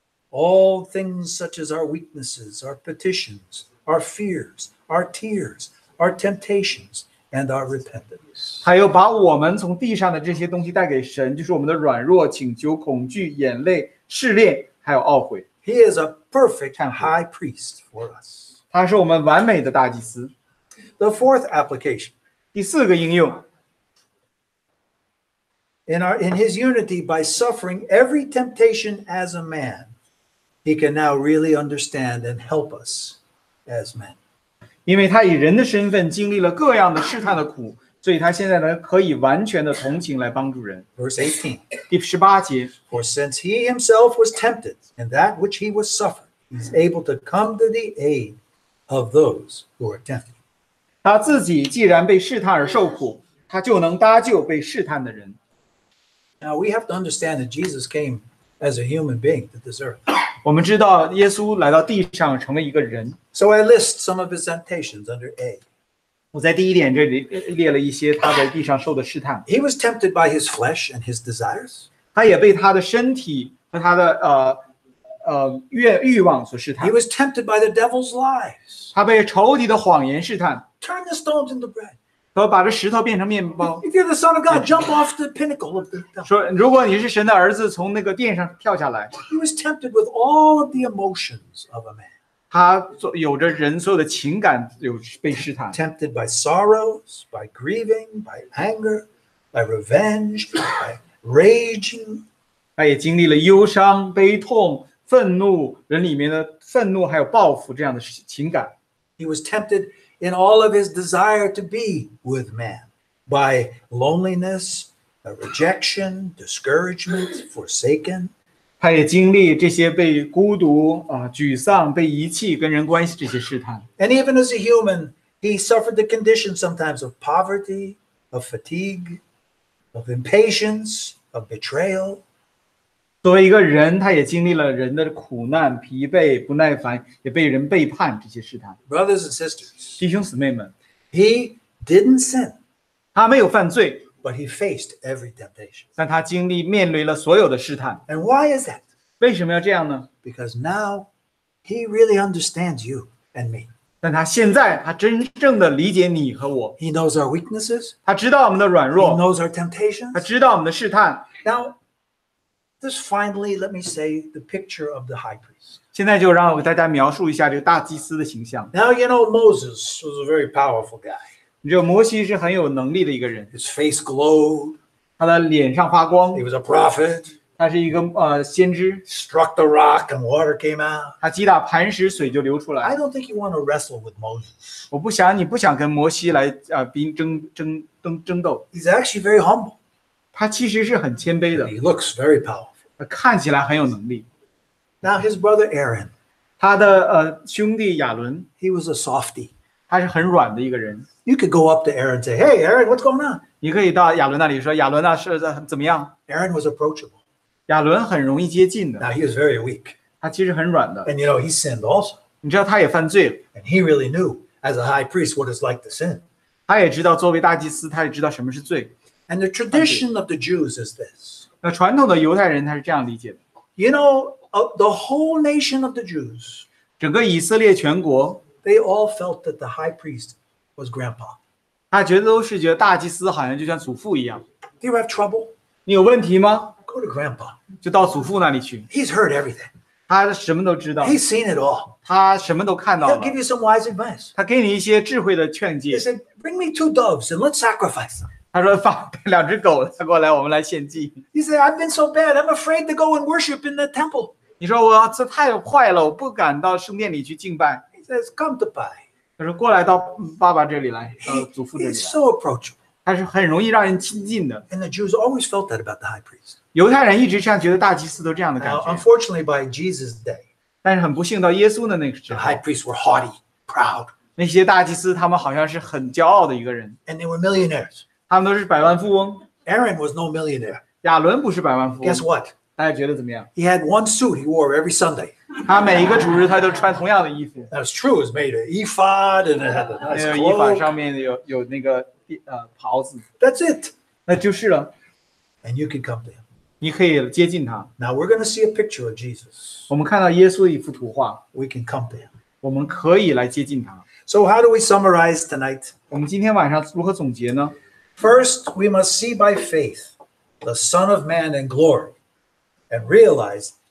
[SPEAKER 1] all things such as our weaknesses, our petitions, our fears, our tears, our temptations, and our repentance.
[SPEAKER 2] 他又把我们从地上的这些东西带给神，就是我们的软弱、请求、恐惧、眼泪、试炼，还有懊悔。
[SPEAKER 1] He is a perfect high priest for us.
[SPEAKER 2] 他是我们完美的大祭司。
[SPEAKER 1] The fourth application.
[SPEAKER 2] 第4个应用，
[SPEAKER 1] In his unity by suffering every temptation as a man, he can now really understand and help us as men.
[SPEAKER 2] 因为他以人的身份经历了各样的试探的苦，所以他现在呢可以完全的同情来帮助人。
[SPEAKER 1] Verse 18.
[SPEAKER 2] 第18节，
[SPEAKER 1] For since he himself was tempted in that which he was suffering, he's able to come to the aid of those who are tempted.
[SPEAKER 2] 他自己既然被试探而受苦，他就能搭救被试探的人。
[SPEAKER 1] Now we have to understand that Jesus came as a human being to this earth.
[SPEAKER 2] 我们知道耶稣来到地上成为一个人。
[SPEAKER 1] So I list some of his temptations under A.
[SPEAKER 2] 我在第1点这里列了一些他在地上受的试探。
[SPEAKER 1] He was tempted by his flesh and his desires.
[SPEAKER 2] 他也被他的身体和他的欲望所试探
[SPEAKER 1] He。was tempted by the devil's lies.
[SPEAKER 2] 他被仇敌的谎言试探，
[SPEAKER 1] Turn the stones into bread.
[SPEAKER 2] 和把这石头变成面包。
[SPEAKER 1] If you're the son of God, jump off the pinnacle of the temple.
[SPEAKER 2] 说如果你是神的儿子，从那个殿上跳下来。
[SPEAKER 1] He was tempted with all of the emotions of a man.
[SPEAKER 2] 他有着人所有的情感有被试探，
[SPEAKER 1] Tempted by sorrows, by grieving, by anger, by revenge, by raging.
[SPEAKER 2] 他也经历了忧伤、悲痛、愤怒，人里面的愤怒还有报复这样的情感。
[SPEAKER 1] He was tempted in all of his desire to be with man by loneliness, rejection, discouragement, forsaken.
[SPEAKER 2] 他也经历这些被孤独沮丧、被遗弃、跟人关系这些试探。
[SPEAKER 1] And even as a human, he suffered the conditions sometimes of poverty, of fatigue, of impatience, of betrayal.
[SPEAKER 2] 作为一个人，他也经历了人的苦难、疲惫、不耐烦，也被人背叛这些试探。
[SPEAKER 1] Brothers and sisters,
[SPEAKER 2] 弟兄姊妹们，
[SPEAKER 1] he didn't sin,
[SPEAKER 2] 他没有犯罪，
[SPEAKER 1] but he faced every temptation.
[SPEAKER 2] 但他面临了所有的试探。
[SPEAKER 1] And why is that?
[SPEAKER 2] 为什么要这样呢？
[SPEAKER 1] Because now he really understands you and me.
[SPEAKER 2] 但他现在他真正的理解你和我，
[SPEAKER 1] He knows our weaknesses.
[SPEAKER 2] 他知道我们的软
[SPEAKER 1] He
[SPEAKER 2] 弱，
[SPEAKER 1] knows our
[SPEAKER 2] 他
[SPEAKER 1] temptations.
[SPEAKER 2] 知道我们的试探。
[SPEAKER 1] Now, just finally, let me say the picture of the high priest.
[SPEAKER 2] 现在就让我给大家描述一下这个大祭司的形象。
[SPEAKER 1] Now, you know, Moses was a very powerful guy.
[SPEAKER 2] 你知道摩西是很有能力的一个人，
[SPEAKER 1] His face glowed.
[SPEAKER 2] 他的脸上发光
[SPEAKER 1] He，was a prophet.
[SPEAKER 2] 他是一个先知，
[SPEAKER 1] Struck the rock and water came out.
[SPEAKER 2] 他击打磐石，水就流出
[SPEAKER 1] I
[SPEAKER 2] 来。
[SPEAKER 1] don't think you want to wrestle with Moses.
[SPEAKER 2] 我不想你不想跟摩西来争斗，
[SPEAKER 1] He's actually very humble.
[SPEAKER 2] 他其实是很谦卑的，
[SPEAKER 1] He looks very powerful.
[SPEAKER 2] 他看起来很有能力。
[SPEAKER 1] Now, his brother Aaron,
[SPEAKER 2] 他的兄弟亚伦，
[SPEAKER 1] he was a softie.
[SPEAKER 2] 他是很软的一个人。
[SPEAKER 1] You could go up to Aaron and say, Hey, Aaron, what's going on?
[SPEAKER 2] 你可以到亚伦那里说：“亚伦啊，是怎么样
[SPEAKER 1] Aaron was approachable.？”
[SPEAKER 2] 亚伦很容易接近的，
[SPEAKER 1] Now, he was very weak.
[SPEAKER 2] 他其实很软的。
[SPEAKER 1] And, you know, he sinned also.
[SPEAKER 2] 你知道他也犯罪了，
[SPEAKER 1] And he really knew, as a high priest, what it's like to sin.
[SPEAKER 2] 他也知道作为大祭司，他也知道什么是罪。
[SPEAKER 1] And the tradition of the Jews is this.
[SPEAKER 2] 那传统的犹太人他是这样理解的：
[SPEAKER 1] You know, the whole nation of the Jews,
[SPEAKER 2] 整个以色列全国，
[SPEAKER 1] they all felt that the high priest was grandpa.
[SPEAKER 2] 他觉得大祭司好像就像祖父一样。
[SPEAKER 1] Do you have trouble?
[SPEAKER 2] 你有问题吗？
[SPEAKER 1] Go to grandpa.
[SPEAKER 2] 就到祖父那里去，
[SPEAKER 1] He's heard everything.
[SPEAKER 2] 他什么都知道，
[SPEAKER 1] He's seen it all.
[SPEAKER 2] 他什么都看到
[SPEAKER 1] He'll
[SPEAKER 2] 了，
[SPEAKER 1] give you some wise advice.
[SPEAKER 2] 他给你一些智慧的劝
[SPEAKER 1] He
[SPEAKER 2] 诫。
[SPEAKER 1] said, Bring me 2 doves and let's sacrifice them.
[SPEAKER 2] 他说放2只狗带过来，我们来献祭。
[SPEAKER 1] He said, I've been so bad, I'm afraid to go and worship in the temple.
[SPEAKER 2] 你说我这太坏了，我不敢到圣殿里去敬拜。
[SPEAKER 1] He says, Come to buy.
[SPEAKER 2] 他说过来到爸爸这里来，到祖父这里
[SPEAKER 1] He's
[SPEAKER 2] 来，
[SPEAKER 1] so approachable.
[SPEAKER 2] 他是很容易让人亲近的。
[SPEAKER 1] And the Jews always felt that about the high priest.
[SPEAKER 2] 犹太人一直这样觉得大祭司都这样的感
[SPEAKER 1] Now,
[SPEAKER 2] 觉，
[SPEAKER 1] unfortunately, by Jesus' day,
[SPEAKER 2] 但是很不幸，到耶稣的那个时
[SPEAKER 1] the
[SPEAKER 2] 候，
[SPEAKER 1] high priests were haughty, proud,
[SPEAKER 2] 那些大祭司他们好像是很骄傲的一个人，
[SPEAKER 1] and they were millionaires.
[SPEAKER 2] 他们都是百万富翁。
[SPEAKER 1] Aaron was no millionaire.
[SPEAKER 2] 亚伦不是百万富翁
[SPEAKER 1] Guess，what?
[SPEAKER 2] 大家觉得怎么样？
[SPEAKER 1] He had one suit he wore every Sunday.
[SPEAKER 2] 他每一个主日他都穿同样的衣服，
[SPEAKER 1] That's true. It was made of ephod and it had a
[SPEAKER 2] 那
[SPEAKER 1] nice
[SPEAKER 2] 个衣法
[SPEAKER 1] cloak.
[SPEAKER 2] 上面有那个袍子，
[SPEAKER 1] That's it.
[SPEAKER 2] 那就是了。
[SPEAKER 1] And you can come to him.
[SPEAKER 2] 你可以接近他。
[SPEAKER 1] Now we're going to see a picture of Jesus.
[SPEAKER 2] 我们看到耶稣的一幅图画，
[SPEAKER 1] We can come to him.
[SPEAKER 2] 我们可以来接近他。
[SPEAKER 1] So how do we summarize tonight?
[SPEAKER 2] 我们今天晚上如何总结呢？
[SPEAKER 1] First, we must see by faith the Son of Man in glory and realize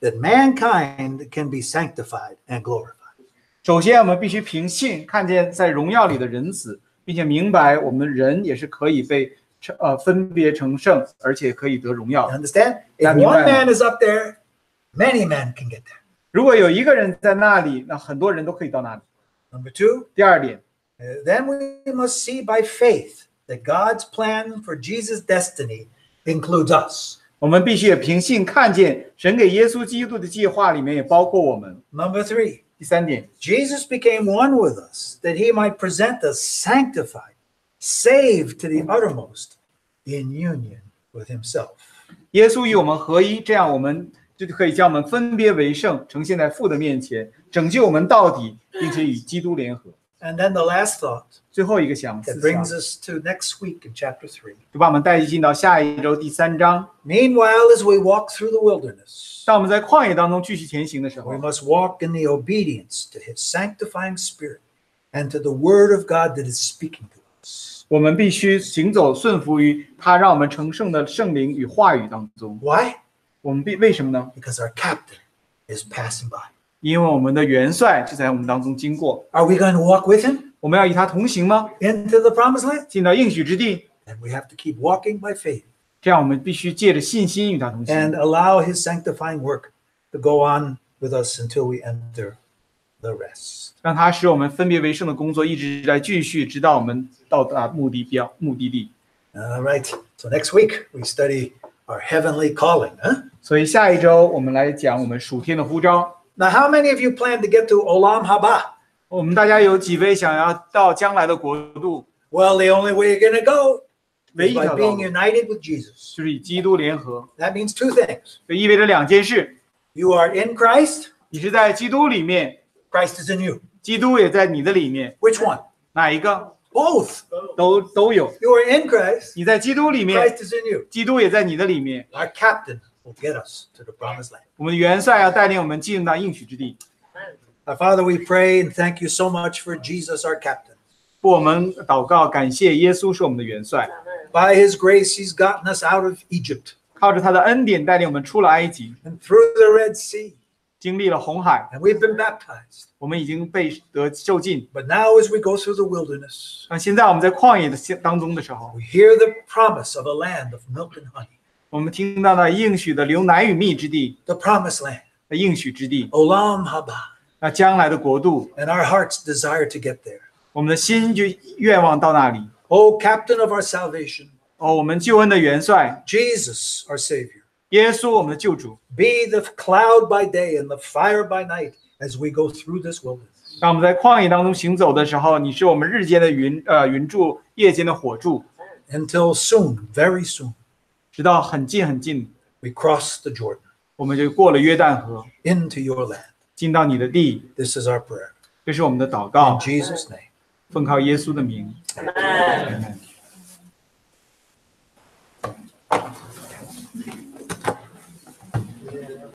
[SPEAKER 1] that mankind can be sanctified and glorified.
[SPEAKER 2] 首先，我们必须凭信看见在荣耀里的人子，并且明白我们人也是可以被分别成圣，而且可以得荣耀
[SPEAKER 1] You。understand? If
[SPEAKER 2] 那明白
[SPEAKER 1] one
[SPEAKER 2] 吗？
[SPEAKER 1] man is up there, many men can get there.
[SPEAKER 2] 如果有一个人在那里，那很多人都可以到那里。
[SPEAKER 1] Number two,
[SPEAKER 2] 第二点，
[SPEAKER 1] then we must see by faith that God's plan for Jesus' destiny includes us.
[SPEAKER 2] 我们必须也凭信看见神给耶稣基督的计划里面也包括我们。
[SPEAKER 1] Number three,
[SPEAKER 2] 第三点，
[SPEAKER 1] Jesus became one with us that he might present us sanctified, saved to the uttermost in union with himself.
[SPEAKER 2] 耶稣与我们合一，这样我们就可以将我们分别为圣，呈现在父的面前，拯救我们到底，并且与基督联合。
[SPEAKER 1] And then the last thought
[SPEAKER 2] 最后一个想
[SPEAKER 1] that
[SPEAKER 2] 思想
[SPEAKER 1] brings us to next week in chapter 3.
[SPEAKER 2] 就把我们带进到下一周第3章。
[SPEAKER 1] Meanwhile, as we walk through the wilderness,
[SPEAKER 2] 当我们在曠野当中继续前行的时
[SPEAKER 1] we
[SPEAKER 2] 候，
[SPEAKER 1] must walk in the obedience to his sanctifying spirit and to the word of God that is speaking to us.
[SPEAKER 2] 我们必须行走顺服于他让我们成圣的圣灵与话语当中。
[SPEAKER 1] Why?
[SPEAKER 2] 我们为什么呢？
[SPEAKER 1] Because our captain is passing by.
[SPEAKER 2] 因为我们的元帅就在我们当中经过。
[SPEAKER 1] Are we going to walk with him
[SPEAKER 2] 我们要与他同行吗？
[SPEAKER 1] into the promised land?
[SPEAKER 2] 进到应许之地，
[SPEAKER 1] And we have to keep walking by faith
[SPEAKER 2] 这样我们必须借着信心与他同
[SPEAKER 1] and
[SPEAKER 2] 行，
[SPEAKER 1] allow his sanctifying work to go on with us until we enter the rest.
[SPEAKER 2] 让他使我们分别为圣的工作一直在继续，直到我们到达目的地。
[SPEAKER 1] All right. So next week we study our heavenly calling. Huh?
[SPEAKER 2] 所以下一周我们来讲我们属天的呼召。
[SPEAKER 1] Now, how many of you plan to get to Olam Haba?
[SPEAKER 2] 我们大家有几位想要到将来的国度？
[SPEAKER 1] Well, the only way you're going to go
[SPEAKER 2] 唯
[SPEAKER 1] is
[SPEAKER 2] 一
[SPEAKER 1] by
[SPEAKER 2] 条道
[SPEAKER 1] being
[SPEAKER 2] 路
[SPEAKER 1] united with Jesus.
[SPEAKER 2] 就是与基督联合，
[SPEAKER 1] That means two things.
[SPEAKER 2] 这意味着2件事：
[SPEAKER 1] You are in Christ,
[SPEAKER 2] 你是在基督里面，
[SPEAKER 1] Christ is in you.
[SPEAKER 2] 基督也在你的里面。
[SPEAKER 1] Which one?
[SPEAKER 2] 哪一个
[SPEAKER 1] Both.
[SPEAKER 2] 都有？
[SPEAKER 1] You are in Christ,
[SPEAKER 2] 你在基督里面，
[SPEAKER 1] Christ is in you.
[SPEAKER 2] 基督也在你的里面。
[SPEAKER 1] Our captain will get us to the promised land.
[SPEAKER 2] 我们的元帅要带领我们进入到应许之地。
[SPEAKER 1] Our Father, we pray and thank you so much for Jesus, our captain.
[SPEAKER 2] 我们祷告，感谢耶稣是我们的元帅，
[SPEAKER 1] By his grace, he's gotten us out of Egypt
[SPEAKER 2] 靠着他的恩典带领我们出了埃及，
[SPEAKER 1] and through the Red Sea,
[SPEAKER 2] 经历了红海，
[SPEAKER 1] and we've been baptized.
[SPEAKER 2] 我们已经被受尽。
[SPEAKER 1] But now, as we go through the wilderness,
[SPEAKER 2] 那现在我们在旷野的当中的时候，
[SPEAKER 1] we hear the promise of a land of milk and honey,
[SPEAKER 2] 我们听到了应许的流奶与蜜之地，
[SPEAKER 1] the promised land,
[SPEAKER 2] 的应许之地，
[SPEAKER 1] Olam Haba.
[SPEAKER 2] 那将来的国度，
[SPEAKER 1] And our hearts desire to get there.
[SPEAKER 2] 我们的心就愿望到那里。
[SPEAKER 1] O Captain of our salvation,
[SPEAKER 2] 哦，我们救恩的元帅
[SPEAKER 1] Jesus, our Savior,
[SPEAKER 2] 耶稣，我们的救主，
[SPEAKER 1] be the cloud by day and the fire by night as we go through this wilderness.
[SPEAKER 2] 当我们在旷野当中行走的时候，你是我们日间的云柱，夜间的火柱，
[SPEAKER 1] Until soon, very soon,
[SPEAKER 2] 直到很近很近，
[SPEAKER 1] we cross the Jordan
[SPEAKER 2] 我们就过了约旦河，
[SPEAKER 1] into your land.
[SPEAKER 2] 进到你的地。
[SPEAKER 1] This is our prayer.
[SPEAKER 2] 这是我们的祷
[SPEAKER 1] In
[SPEAKER 2] 告，
[SPEAKER 1] Jesus' name.
[SPEAKER 2] 奉靠耶稣的名。Amen